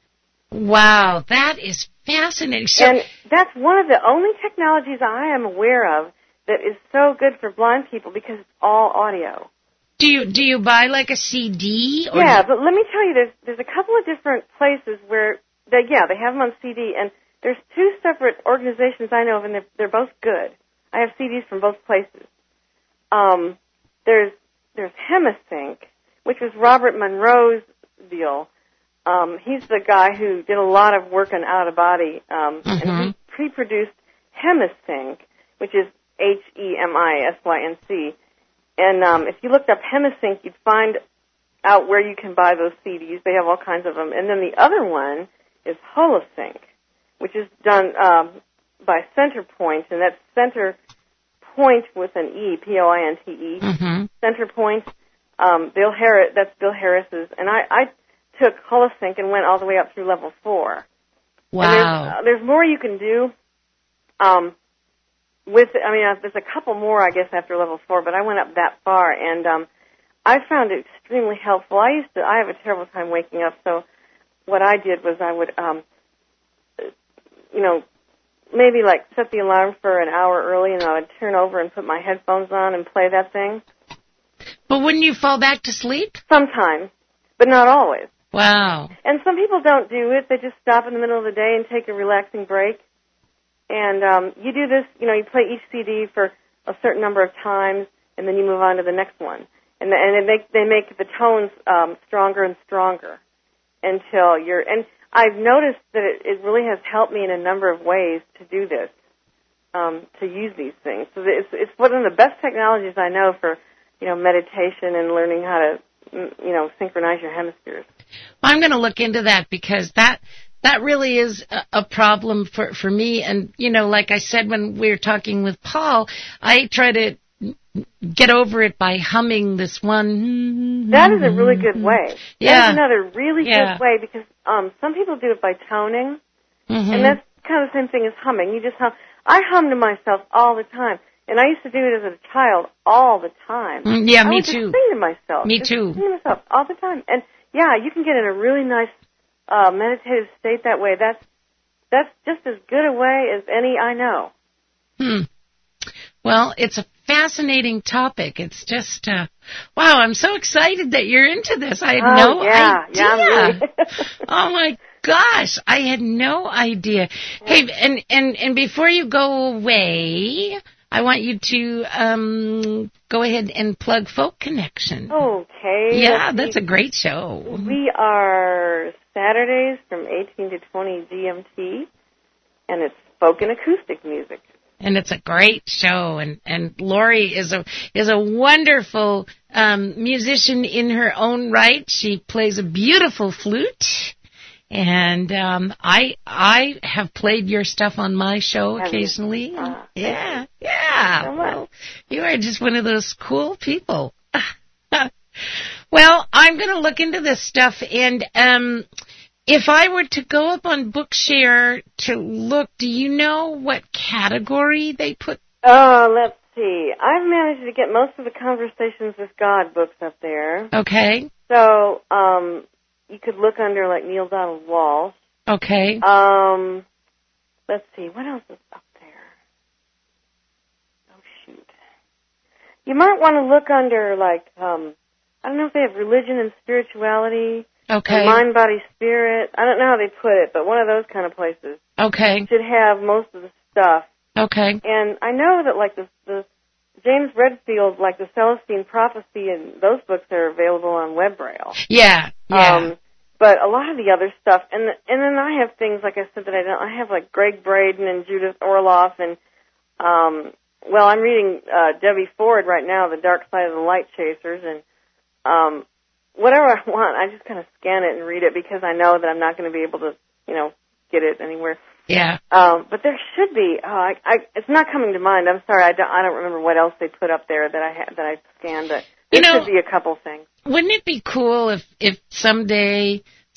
A: Wow, that is fascinating. So,
I: and that's one of the only technologies I am aware of that is so good for blind people because it's all audio.
A: Do you do you buy like a C D? Or
I: yeah, but let me tell you, there's there's a couple of different places where they yeah they have them on C D, and there's two separate organizations I know of, and they're they're both good. I have C Ds from both places. Um, there's there's Hemisync, which was Robert Monroe's deal. Um, he's the guy who did a lot of work on out of body, um, mm-hmm. and he pre-produced Hemisync, which is H E M I S Y N C. And um, if you looked up Hemisync, you'd find out where you can buy those C Ds. They have all kinds of them. And then the other one is Holosync, which is done um, by Centerpoint, and that's Center Point with an E, P O I N T E.
A: Mm-hmm.
I: Centerpoint. Um, Bill Harris, that's Bill Harris's. And I, I took Holosync and went all the way up through level four.
A: Wow.
I: And there's, uh, there's more you can do. Um, With, I mean, uh, there's a couple more, I guess, after level four, but I went up that far, and um, I found it extremely helpful. I used to, I have a terrible time waking up, so what I did was I would, um, you know, maybe like set the alarm for an hour early, and I would turn over and put my headphones on and play that thing.
A: But wouldn't you fall back to sleep?
I: Sometimes, but not always.
A: Wow.
I: And some people don't do it. They just stop in the middle of the day and take a relaxing break. And um, you do this, you know, you play each C D for a certain number of times, and then you move on to the next one. And, the, and it make, they make the tones um, stronger and stronger until you're... And I've noticed that it, it really has helped me in a number of ways to do this, um, to use these things. So it's, it's one of the best technologies I know for, you know, meditation and learning how to, you know, synchronize your hemispheres.
A: Well, I'm going to look into that because that... That really is a problem for, for me. And, you know, like I said when we were talking with Paul, I try to get over it by humming this one.
I: That is a really good way.
A: Yeah.
I: That's another really
A: yeah.
I: good way because um, some people do it by toning,
A: mm-hmm.
I: and that's kind of the same thing as humming. You just hum. I hum to myself all the time, and I used to do it as a child all the time.
A: Mm, yeah,
I: I
A: me
I: would
A: too.
I: Just sing to myself.
A: Me
I: just
A: too.
I: Sing to myself all the time, and yeah, you can get in a really nice Uh, meditative state that way. That's that's just as good a way as any I know.
A: Hmm. Well, it's a fascinating topic. It's just, uh, wow, I'm so excited that you're into this. I had
I: oh,
A: no
I: yeah,
A: idea.
I: Yeah, really.
A: Oh, my gosh. I had no idea. Hey, and, and, and before you go away, I want you to um, go ahead and plug Folk Connection.
I: Okay.
A: Yeah, that's a great show.
I: We are Saturdays from eighteen to twenty G M T, and it's folk and acoustic music.
A: And it's a great show, and, and Lori is a is a wonderful um, musician in her own right. She plays a beautiful flute, and um, I I have played your stuff on my show
I: have
A: occasionally.
I: Uh,
A: yeah, yeah.
I: So
A: well, you are just one of those cool people. Well, I'm going to look into this stuff, and um, if I were to go up on Bookshare to look, do you know what category they put?
I: Oh, let's see. I've managed to get most of the Conversations with God books up there.
A: Okay.
I: So um, you could look under, like, Neale Donald Walsh.
A: Okay.
I: Um, let's see. What else is up there? Oh, shoot. You might want to look under, like... Um, I don't know if they have religion and spirituality,
A: okay,
I: mind, body, spirit. I don't know how they put it, but one of those kind of places.
A: Okay.
I: Should have most of the stuff.
A: Okay.
I: And I know that, like, the, the James Redfield, like the Celestine Prophecy, and those books are available on WebBraille.
A: Yeah, yeah.
I: Um, but a lot of the other stuff, and and then I have things, like I said, that I don't. I have, like, Greg Braden and Judith Orloff, and, um, well, I'm reading uh, Debbie Ford right now, The Dark Side of the Light Chasers, and Um, whatever I want, I just kind of scan it and read it because I know that I'm not going to be able to, you know, get it anywhere.
A: Yeah.
I: Um, but there should be. Oh, I, I, it's not coming to mind. I'm sorry. I don't. I don't remember what else they put up there that I ha- that I scanned. But there
A: you know,
I: should be a couple things.
A: Wouldn't it be cool if if someday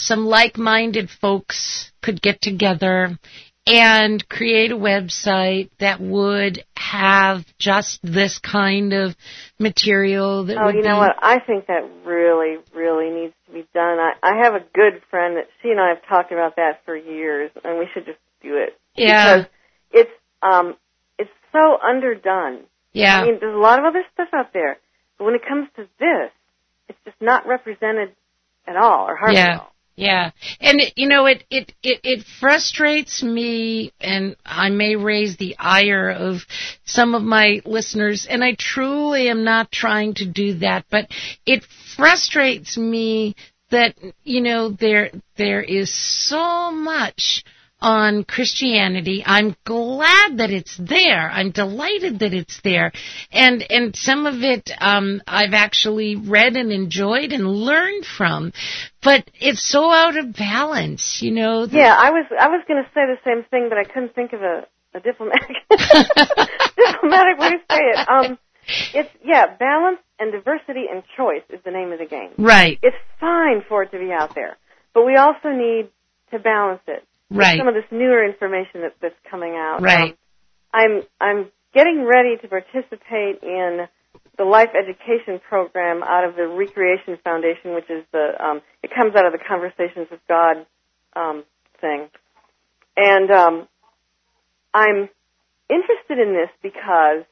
A: some like-minded folks could get together and create a website that would have just this kind of material that
I: oh,
A: would
I: you know
A: be...
I: what? I think that really, really needs to be done. I, I have a good friend that she and I have talked about that for years, and we should just do it.
A: Yeah.
I: Because it's, um, it's so underdone.
A: Yeah.
I: I mean, there's a lot of other stuff out there, but when it comes to this, it's just not represented at all, or hardly
A: yeah.
I: at all.
A: Yeah, and it, you know, it, it, it, it frustrates me, and I may raise the ire of some of my listeners, and I truly am not trying to do that, but it frustrates me that, you know, there there is so much on Christianity. I'm glad that it's there. I'm delighted that it's there. And and some of it um, I've actually read and enjoyed and learned from. But it's so out of balance, you know.
I: Yeah, I was I was going to say the same thing, but I couldn't think of a, a diplomatic diplomatic way to say it. Um, it's, yeah, balance and diversity and choice is the name of the game.
A: Right.
I: It's fine for it to be out there, but we also need to balance it.
A: Right.
I: Some of this newer information that, that's coming out.
A: Right.
I: Um, I'm I'm getting ready to participate in the Life Education Program out of the Recreation Foundation, which is the um, it comes out of the Conversations with God um, thing, and um, I'm interested in this because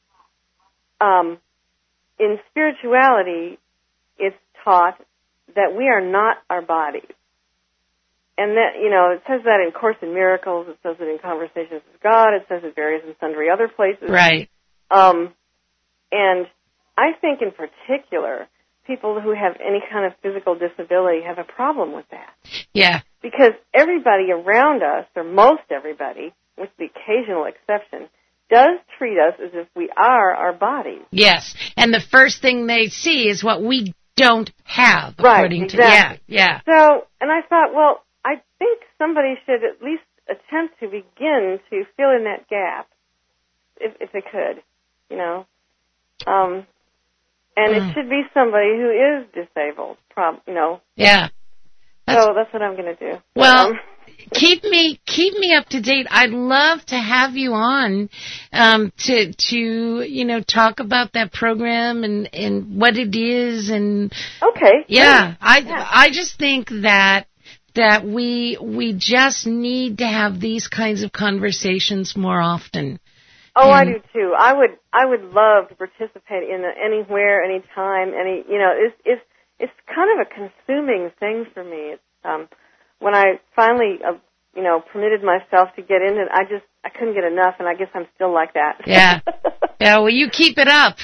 I: um, in spirituality, it's taught that we are not our bodies. And that, you know, it says that in Course in Miracles, it says it in Conversations with God, it says it various and sundry other places.
A: Right.
I: Um, and I think in particular, people who have any kind of physical disability have a problem with that.
A: Yeah.
I: Because everybody around us, or most everybody, with the occasional exception, does treat us as if we are our bodies.
A: Yes. And the first thing they see is what we don't have,
I: right,
A: according
I: exactly.
A: to... Yeah, yeah.
I: So, and I thought, well, I think somebody should at least attempt to begin to fill in that gap, if, if they could, you know. Um, and mm. it should be somebody who is disabled, prob- you know.
A: Yeah.
I: That's, so that's what I'm going to do.
A: Well,
I: um,
A: keep me keep me up to date. I'd love to have you on um, to to you know talk about that program and, and what it is and.
I: Okay.
A: Yeah,
I: great.
A: I
I: yeah.
A: I just think that. that we we just need to have these kinds of conversations more often.
I: Oh,
A: and
I: I do too. I would I would love to participate in it anywhere, anytime, any you know, it's it's it's kind of a consuming thing for me. It's um when I finally uh, you know, permitted myself to get in it, I just I couldn't get enough, and I guess I'm still like that.
A: Yeah. Yeah, well, you keep it up.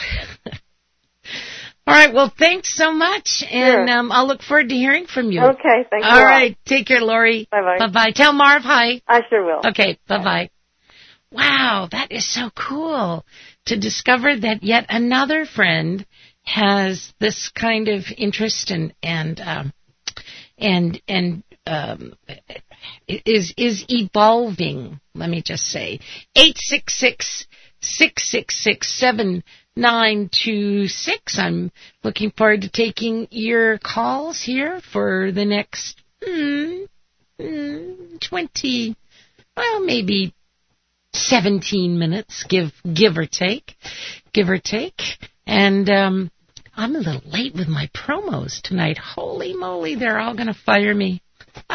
A: All right, well, thanks so much, and
I: sure.
A: um, I'll look forward to hearing from you.
I: Okay, thanks
A: All
I: a lot.
A: right, take care, Lori.
I: Bye-bye.
A: Bye-bye. Tell Marv hi.
I: I sure will.
A: Okay, bye-bye. Wow, that is so cool to discover that yet another friend has this kind of interest and and um, and and um, is is evolving. Let me just say, eight six six six six six seven nine two six. I'm looking forward to taking your calls here for the next mm, mm, twenty, well, maybe seventeen minutes, give give or take, give or take. And um, I'm a little late with my promos tonight. Holy moly, they're all going to fire me.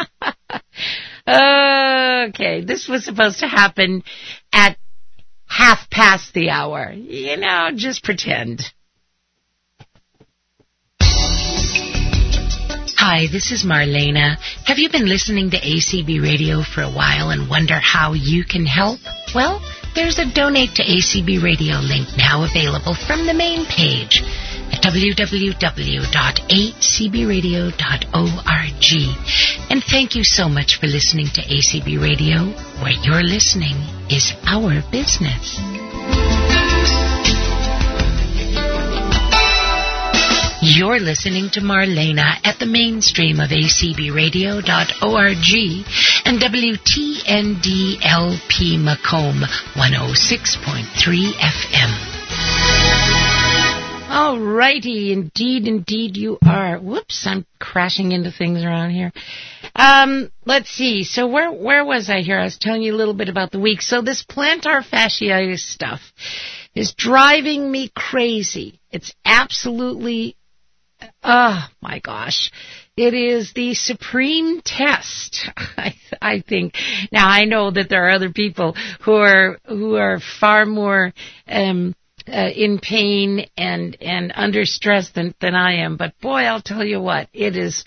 A: Okay, this was supposed to happen at half past the hour. You know, just pretend. Hi, this is Marlena. Have you been listening to A C B Radio for a while and wonder how you can help? Well, there's a Donate to A C B Radio link now available from the main page at w w w dot a c b radio dot org. And thank you so much for listening to A C B Radio, where your listening is our business. You're listening to Marlena at the mainstream of a c b radio dot org and W T N D L P Macomb one oh six point three F M. All righty. Indeed, indeed you are. Whoops, I'm crashing into things around here. Um, let's see. So where where was I here? I was telling you a little bit about the week. So this plantar fasciitis stuff is driving me crazy. It's absolutely, oh my gosh. It is the supreme test, I, I think. Now, I know that there are other people who are who are far more um, uh, in pain and and under stress than than I am. But boy, I'll tell you what, it is.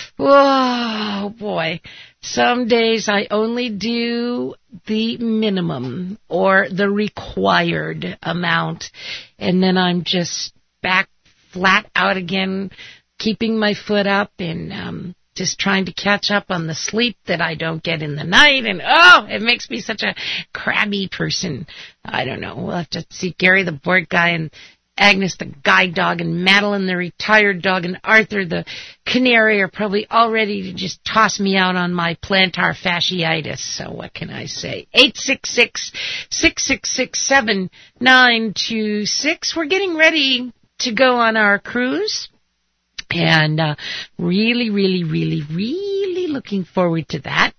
A: Oh boy, some days I only do the minimum or the required amount, and then I'm just back flat out again, keeping my foot up and um, just trying to catch up on the sleep that I don't get in the night. And, oh, it makes me such a crabby person. I don't know. We'll have to see Gary, the board guy, and Agnes, the guide dog, and Madeline, the retired dog, and Arthur, the canary, are probably all ready to just toss me out on my plantar fasciitis. So what can I say? eight six six, six six six, seven nine two six. We're getting ready to go on our cruise. And uh, really, really, really, really looking forward to that.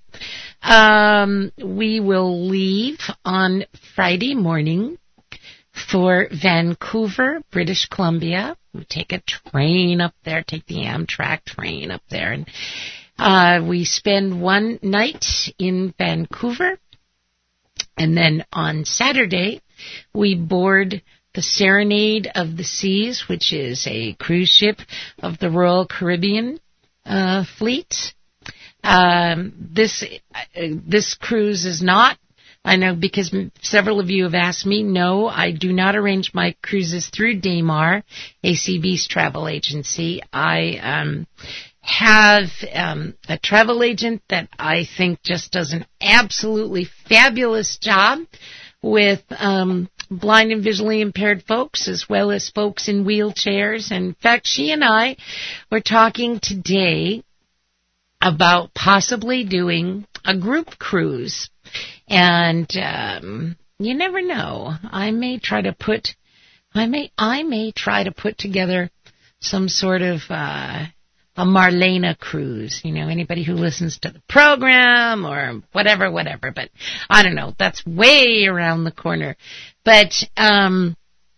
A: Um, we will leave on Friday morning for Vancouver, British Columbia. We take a train up there, take the Amtrak train up there. And uh, we spend one night in Vancouver. And then on Saturday, we board the Serenade of the Seas, which is a cruise ship of the Royal Caribbean uh, fleet. Um, this uh, this cruise is not, I know because several of you have asked me, no, I do not arrange my cruises through Daymar, A C B's travel agency. I um, have um, a travel agent that I think just does an absolutely fabulous job with um, blind and visually impaired folks as well as folks in wheelchairs. And in fact, she and I were talking today about possibly doing a group cruise. And um, you never know. I may try to put, I may, I may try to put together some sort of uh, a Marlena cruise. You know, anybody who listens to the program or whatever, whatever. But I don't know. That's way around the corner. But um,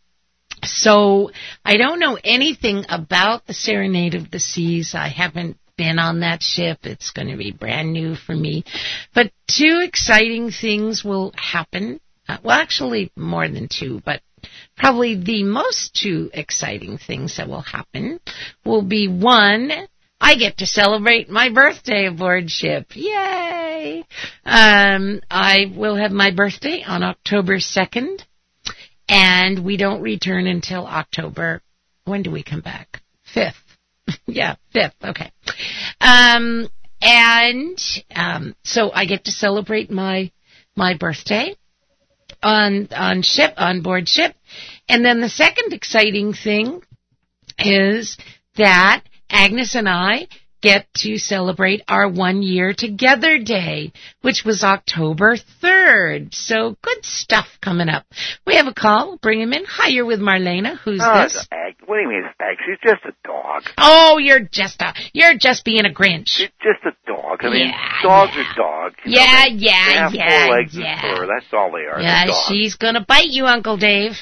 A: so I don't know anything about the Serenade of the Seas. I haven't been on that ship. It's going to be brand new for me. But two exciting things will happen. Uh, well, actually more than two, but probably the most two exciting things that will happen will be, one, I get to celebrate my birthday aboard ship. Yay! Um, I will have my birthday on October second, and we don't return until October, when do we come back? fifth. Yeah, fifth, okay. Um, and um, so I get to celebrate my my birthday on on ship, on board ship. And then the second exciting thing is that Agnes and I get to celebrate our one year together day, which was October third. So good stuff coming up. We have a call. Bring him in. Hi, you're with Marlena. Who's
F: oh,
A: this?
F: Ag. What do you mean, Ag? She's just a dog.
A: Oh, you're just a, you're just being a Grinch.
F: She's just a dog. I mean,
A: yeah,
F: dogs
A: yeah.
F: are dogs. You
A: yeah,
F: know, they,
A: yeah,
F: they have
A: yeah,
F: four legs
A: yeah.
F: and fur. That's all they are.
A: Yeah, she's gonna bite you, Uncle Dave.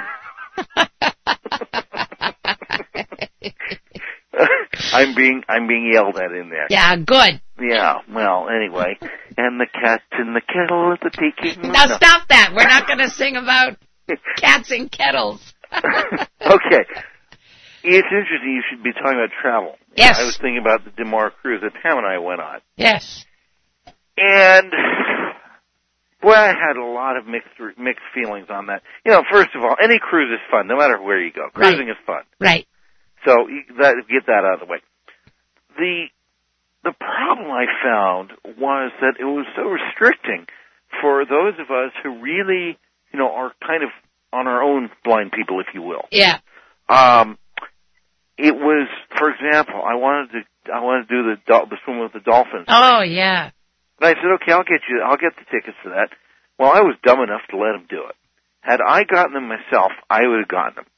F: I'm being I'm being yelled at in there.
A: Yeah, good.
F: Yeah, well, anyway. And the cat in the kettle at the peaking.
A: Now no. Stop that. We're not going to sing about cats and kettles.
F: Okay. It's interesting you should be talking about travel.
A: Yes.
F: I was thinking about the Daymar cruise that Pam and I went on.
A: Yes.
F: And, boy, I had a lot of mixed mixed feelings on that. You know, first of all, any cruise is fun, no matter where you go. Cruising
A: right.
F: is fun.
A: Right.
F: So you, that, get that out of the way. The the problem I found was that it was so restricting for those of us who really, you know, are kind of on our own blind people, if you will.
A: Yeah.
F: Um, it was, for example, I wanted to I wanted to do the the swim with the dolphins.
A: Oh yeah.
F: And I said, okay, I'll get you, I'll get the tickets for that. Well, I was dumb enough to let him do it. Had I gotten them myself, I would have gotten them.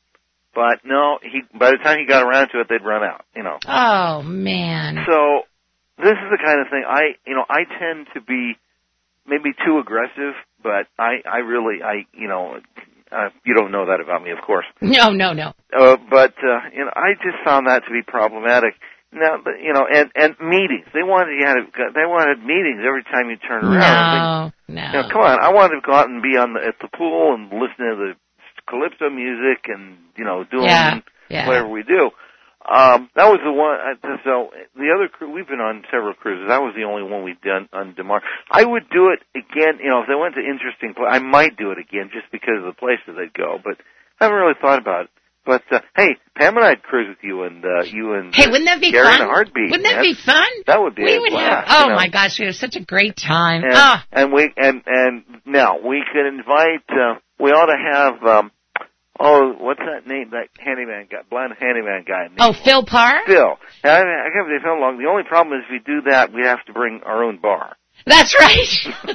F: But no, he by the time he got around to it, they'd run out. You know.
A: Oh man.
F: So this is the kind of thing I, you know, I tend to be maybe too aggressive, but I, I really, I, you know, uh, you don't know that about me, of course.
A: No, no, no.
F: Uh, but uh, you know, I just found that to be problematic. Now, you know, and and meetings. They wanted you had to, they wanted meetings every time you turn around.
A: No, no.
F: You know, come on, I wanted to go out and be on the, at the pool and listen to the calypso music and you know doing
A: yeah, yeah.
F: whatever we do. Um, that was the one. So the other crew, we've been on several cruises. That was the only one we've done on DeMar. I would do it again. You know, if they went to interesting places, I might do it again just because of the places they'd go. But I haven't really thought about it. But uh, hey, Pam and I'd cruise with you and uh, you and
A: hey, wouldn't that be
F: Gary
A: fun?
F: in a heartbeat.
A: Wouldn't that
F: man.
A: be fun?
F: That would be.
A: We
F: a
A: would
F: blast,
A: have. Oh
F: you know?
A: my gosh, we have such a great time.
F: And,
A: ah.
F: and we and and now we could invite. Uh, we ought to have. Um, Oh, what's that name? That handyman guy, blind handyman guy.
A: Oh, Phil Parr?
F: Phil. I, I can't believe how long. The only problem is if we do that, we have to bring our own bar.
A: That's right.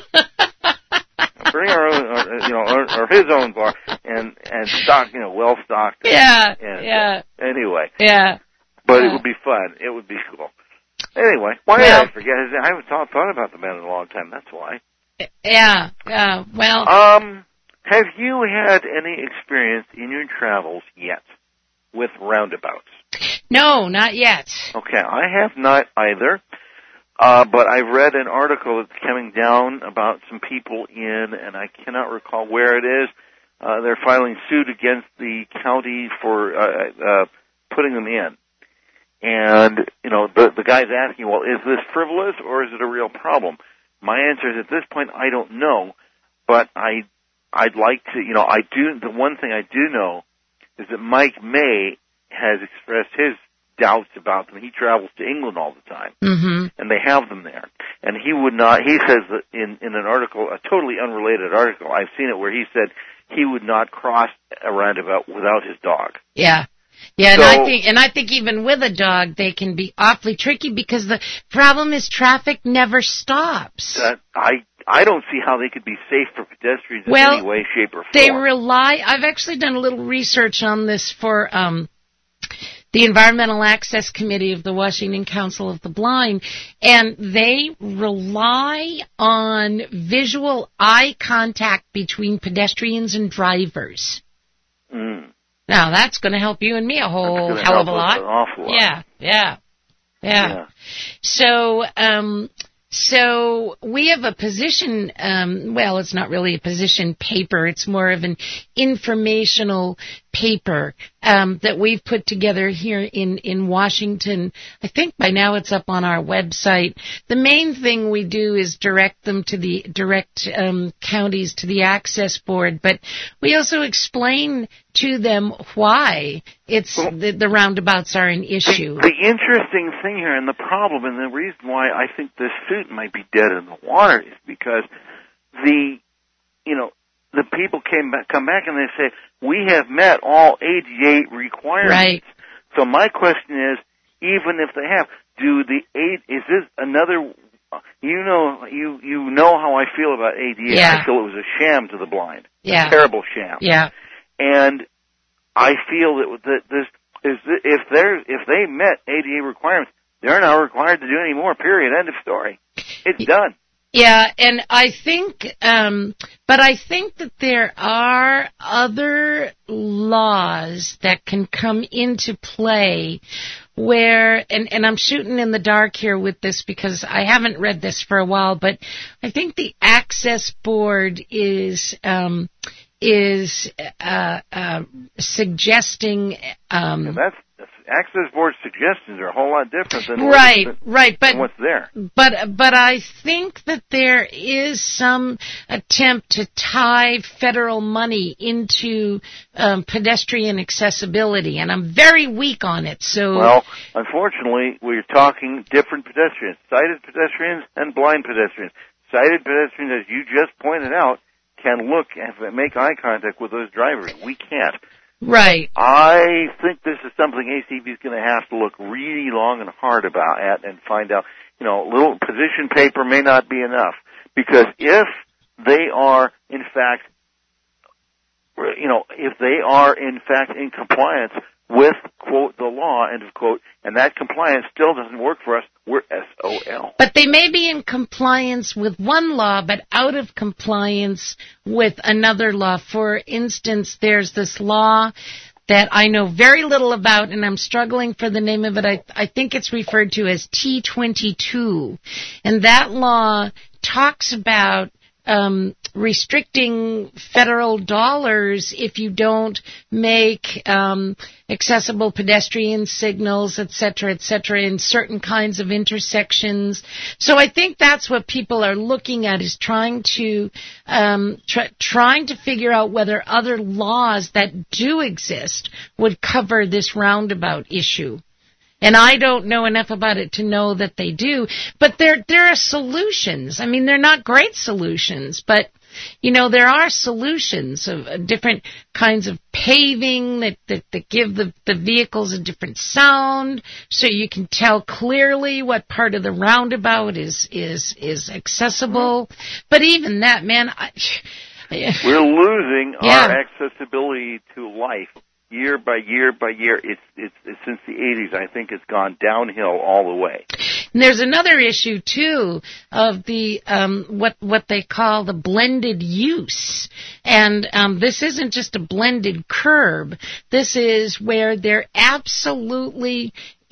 F: Bring our own, or, you know, or, or his own bar, and and stock, you know, well stocked.
A: Yeah.
F: And,
A: yeah.
F: Uh, anyway.
A: Yeah.
F: But
A: yeah.
F: it would be fun. It would be cool. Anyway, why
A: well,
F: did I forget his name? I haven't thought, thought about the man in a long time. That's why.
A: Yeah. Yeah. Well.
F: Um. Have you had any experience in your travels yet with roundabouts?
A: No, not yet.
F: Okay, I have not either, uh, but I've read an article that's coming down about some people in, and I cannot recall where it is. Uh, they're filing suit against the county for uh, uh, putting them in. And, you know, the, the guy's asking, well, is this frivolous or is it a real problem? My answer is at this point, I don't know, but I I'd like to, you know, I do, the one thing I do know is that Mike May has expressed his doubts about them. He travels to England all the time,
A: mm-hmm.
F: and they have them there. And he would not, he says that in, in an article, a totally unrelated article, I've seen it where he said he would not cross a roundabout without his dog.
A: Yeah. Yeah,
F: so,
A: and I think, and I think even with a dog, they can be awfully tricky because the problem is traffic never stops.
F: Uh, I, I don't see how they could be safe for pedestrians
A: well,
F: in any way, shape, or form.
A: They rely, I've actually done a little research on this for, um, the Environmental Access Committee of the Washington Council of the Blind, and they rely on visual eye contact between pedestrians and drivers.
F: Mm.
A: Now, that's going to help you and me a whole hell of a lot.
F: An awful lot.
A: Yeah, yeah, yeah. yeah. So, um, so we have a position, um, well, it's not really a position paper. It's more of an informational paper um, that we've put together here in, in Washington. I think by now it's up on our website. The main thing we do is direct them to the direct um, counties to the Access Board, but we also explain to them why it's well, the, the roundabouts are an issue.
F: The, the interesting thing here, and the problem, and the reason why I think this suit might be dead in the water, is because the, you know, the people came back, come back and they say, we have met all A D A requirements.
A: Right.
F: So my question is, even if they have, do the A, is this another, you know, you, you know how I feel about A D A.
A: Yeah.
F: I feel it was a sham to the blind.
A: Yeah.
F: A terrible sham.
A: Yeah.
F: And I feel that, that this is, if they're, if they met A D A requirements, they're not required to do any more, period, end of story. It's done.
A: Yeah, and I think, um, but I think that there are other laws that can come into play where, and, and I'm shooting in the dark here with this because I haven't read this for a while, but I think the Access Board is, um, is, uh, uh, suggesting, um,
F: and that's, Access Board suggestions are a whole lot different than
A: right,
F: what's,
A: right, but
F: than what's there.
A: But but I think that there is some attempt to tie federal money into um, pedestrian accessibility, and I'm very weak on it. So
F: well, unfortunately, we're talking different pedestrians: sighted pedestrians and blind pedestrians. Sighted pedestrians, as you just pointed out, can look and make eye contact with those drivers. We can't.
A: Right.
F: I think this is something A C B is going to have to look really long and hard about at and find out, you know, a little position paper may not be enough. Because if they are, in fact, you know, if they are in fact in compliance with, quote, the law, end of quote, and that compliance still doesn't work for us, we're S O L.
A: But they may be in compliance with one law, but out of compliance with another law. For instance, there's this law that I know very little about, and I'm struggling for the name of it. I, I think it's referred to as T twenty-two. And that law talks about um, restricting federal dollars if you don't make um, accessible pedestrian signals, et cetera, et cetera, in certain kinds of intersections. So I think that's what people are looking at, is trying to um, tr- trying to figure out whether other laws that do exist would cover this roundabout issue. And I don't know enough about it to know that they do. But there there are solutions. I mean, they're not great solutions, but, you know, there are solutions of uh, different kinds of paving that, that, that give the, the vehicles a different sound, so you can tell clearly what part of the roundabout is is, is accessible. But even that, man, I,
F: we're losing
A: yeah.
F: our accessibility to life. Year by year by year, it's, it's it's since the eighties. I think it's gone downhill all the way.
A: And there's another issue too of the um, what what they call the blended use, and um, this isn't just a blended curb. This is where there absolutely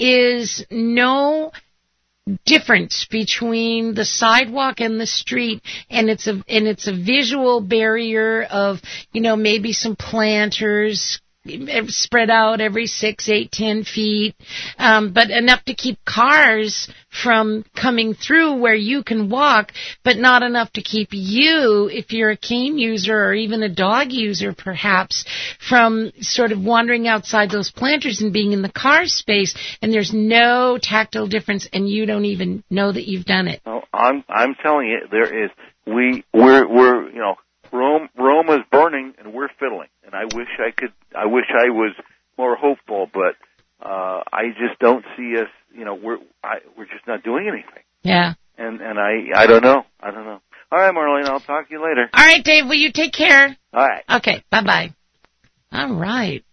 A: is no difference between the sidewalk and the street, and it's a and it's a visual barrier of, you know, maybe some planters spread out every six, eight, ten feet, um, but enough to keep cars from coming through where you can walk, but not enough to keep you, if you're a cane user or even a dog user perhaps, from sort of wandering outside those planters and being in the car space, and there's no tactile difference, and you don't even know that you've done it.
F: Oh, I'm I'm telling you, there is we we're we're you know. Rome, Rome is burning, and we're fiddling. And I wish I could. I wish I was more hopeful, but uh, I just don't see us. You know, we're I, we're just not doing anything.
A: Yeah.
F: And and I I don't know. I don't know. All right, Marlene. I'll talk to you later.
A: All right, Dave. Will you take care?
F: All right.
A: Okay. Bye bye. All right.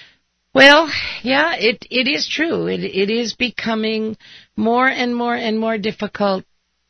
A: Well, yeah, it it is true. It it is becoming more and more and more difficult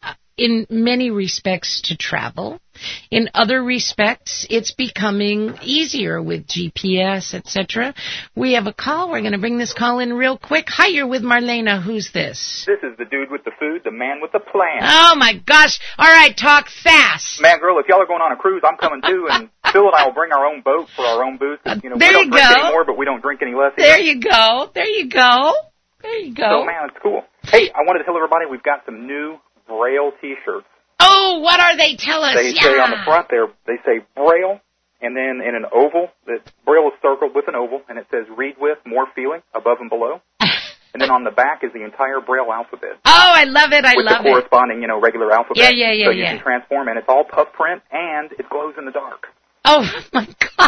A: in many respects to travel. In other respects, it's becoming easier with G P S, et cetera. We have a call. We're going to bring this call in real quick. Hi, you're with Marlena. Who's this?
J: This is the dude with the food, the man with the plan.
A: Oh, my gosh. All right, talk fast.
J: Man, girl, if y'all are going on a cruise, I'm coming too, and Phil and I will bring our own boat for our own booze. You know,
A: there
J: we don't
A: you
J: drink
A: go.
J: anymore, but we don't drink any less either.
A: There you go. There you go. There you go.
J: So, man, it's cool. Hey, I wanted to tell everybody we've got some new Braille T-shirts.
A: Oh, what are they? Tell us.
J: They
A: yeah.
J: say on the front there, they say Braille, and then in an oval, that Braille is circled with an oval, and it says read with, more feeling, above and below. And then on the back is the entire Braille alphabet.
A: Oh, I love it. I
J: with
A: love
J: the corresponding, you know, regular alphabet.
A: Yeah, yeah, yeah,
J: So you
A: yeah.
J: can transform, and it's all puff print, and it glows in the dark.
A: Oh, my God.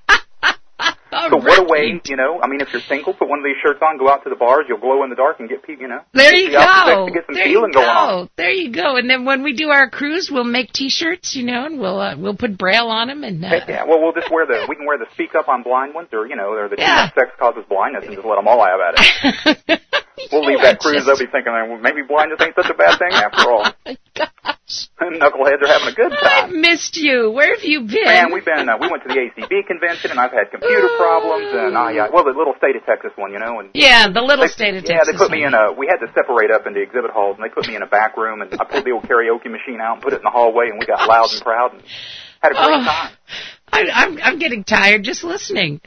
A: Oh,
J: so what a
A: right.
J: way, you know, I mean, if you're single, put one of these shirts on, go out to the bars, you'll glow in the dark and get, you know.
A: There you
J: the
A: go.
J: To get some
A: there
J: feeling
A: you go.
J: going on.
A: There you go. And then when we do our cruise, we'll make T-shirts, you know, and we'll uh, we'll put Braille on them. And uh,
J: Heck yeah, well, we'll just wear the, we can wear the speak up on blind ones, or, you know, or the
A: Yeah.
J: sex causes blindness, and just let them all have at it. We'll leave that cruise, they'll be thinking, well, maybe blindness ain't such a bad thing after all.
A: Oh, my gosh.
J: Knuckleheads are having a good
A: I've
J: time.
A: missed you. Where have you been?
J: Man, we've been, uh, we went to the A C B convention, and I've had computer problems, and I, uh, well, the little state of Texas one, you know, and
A: Yeah, the little
J: they,
A: state of
J: yeah,
A: Texas.
J: they put me
A: one.
J: in a, we had to separate up into exhibit halls, and they put me in a back room, and I pulled the old karaoke machine out and put it in the hallway, and we got loud and proud and had a great
A: Oh.
J: time.
A: I, I'm I'm getting tired just listening.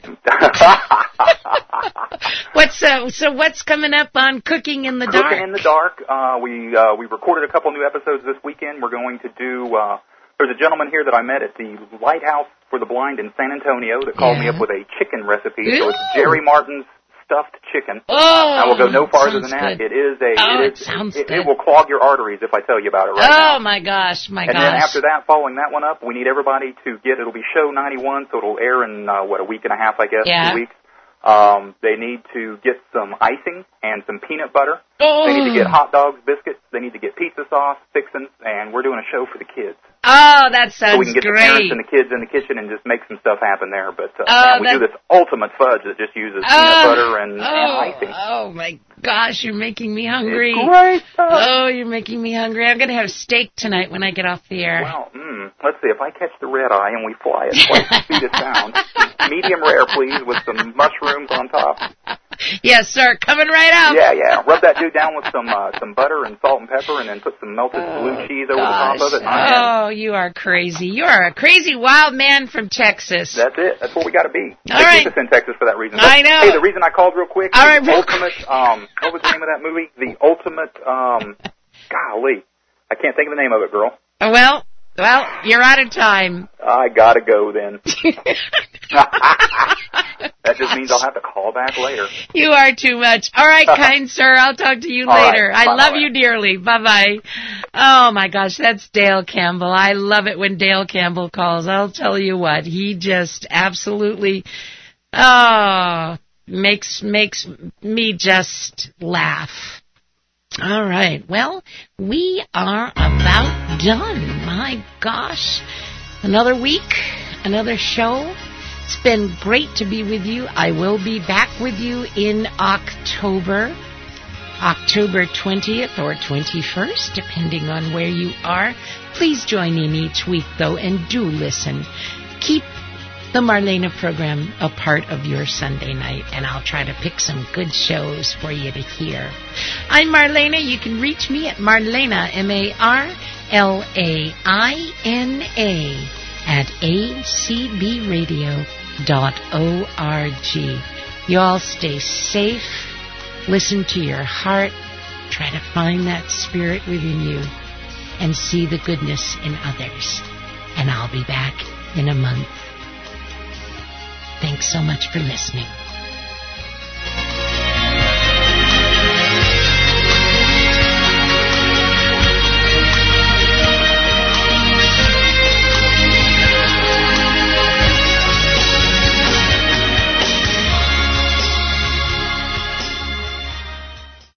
A: What's uh, so what's coming up on Cooking in the
J: Cooking
A: Dark?
J: in the Dark. Uh, we uh, we recorded a couple new episodes this weekend. We're going to do. Uh, there's a gentleman here that I met at the Lighthouse for the Blind in San Antonio that called
A: Yeah.
J: me up with a chicken recipe.
A: Ooh.
J: So it's Jerry Martin's stuffed chicken.
A: Oh,
J: I will go no farther than
A: sounds
J: that.
A: good.
J: It is a.
A: Oh,
J: it,
A: it
J: is,
A: sounds
J: it,
A: good.
J: it will clog your arteries if I tell you about it right now.
A: Oh my gosh, my
J: And
A: gosh.
J: then after that, following that one up, we need everybody to get, it'll be show ninety-one, so it'll air in, uh, what, a week and a half, I guess,
A: Yeah.
J: two weeks. Um, they need to get some icing and some peanut butter.
A: Oh.
J: They need to get hot dogs, biscuits. They need to get pizza sauce, fixins', and we're doing a show for the kids.
A: Oh, that sounds
J: so we can get
A: great.
J: the parents and the kids in the kitchen and just make some stuff happen there. But uh,
A: oh,
J: man, we do this ultimate fudge that just uses
A: oh,
J: peanut butter and,
A: oh,
J: and icing.
A: Oh, my gosh, you're making me hungry.
J: It's great stuff.
A: Oh, you're making me hungry. I'm going to have steak tonight when I get off the air.
J: Well, mm, let's see. If I catch the red eye and we fly it twice the speed of sound, medium rare, please, with some mushrooms on top.
A: Yes, sir. Coming right up.
J: Yeah, yeah. Rub that dude down with some uh, some butter and salt and pepper, and then put some melted oh, blue cheese over
A: gosh.
J: the top of it.
A: Oh, you are crazy. You are a crazy wild man from Texas.
J: That's it. That's what we got to be.
A: All
J: they
A: right.
J: keep us in Texas for that reason.
A: But, I know.
J: Hey, the reason I called real quick.
A: All
J: the
A: right, real
J: ultimate.
A: quick.
J: Um, what was the name of that movie? The ultimate. Um, golly, I can't think of the name of it, girl.
A: Oh, well. Well, you're out of time.
J: I gotta go then. That just means I'll have to call back later.
A: You are too much. All right, kind sir. I'll talk to you
J: All
A: later.
J: Right.
A: I love
J: bye.
A: you dearly. Bye-bye. Oh, my gosh. That's Dale Campbell. I love it when Dale Campbell calls. I'll tell you what. He just absolutely, oh, makes, makes me just laugh. All right. Well, we are about done. My gosh. Another week, another show. It's been great to be with you. I will be back with you in October, October twentieth or twenty-first, depending on where you are. Please join in each week, though, and do listen. Keep the Marlena program a part of your Sunday night, and I'll try to pick some good shows for you to hear. I'm Marlena. You can reach me at Marlena, M A R L A I N A, at A C B radio dot org. You all stay safe. Listen to your heart. Try to find that spirit within you and see the goodness in others. And I'll be back in a month. Thanks so much for listening.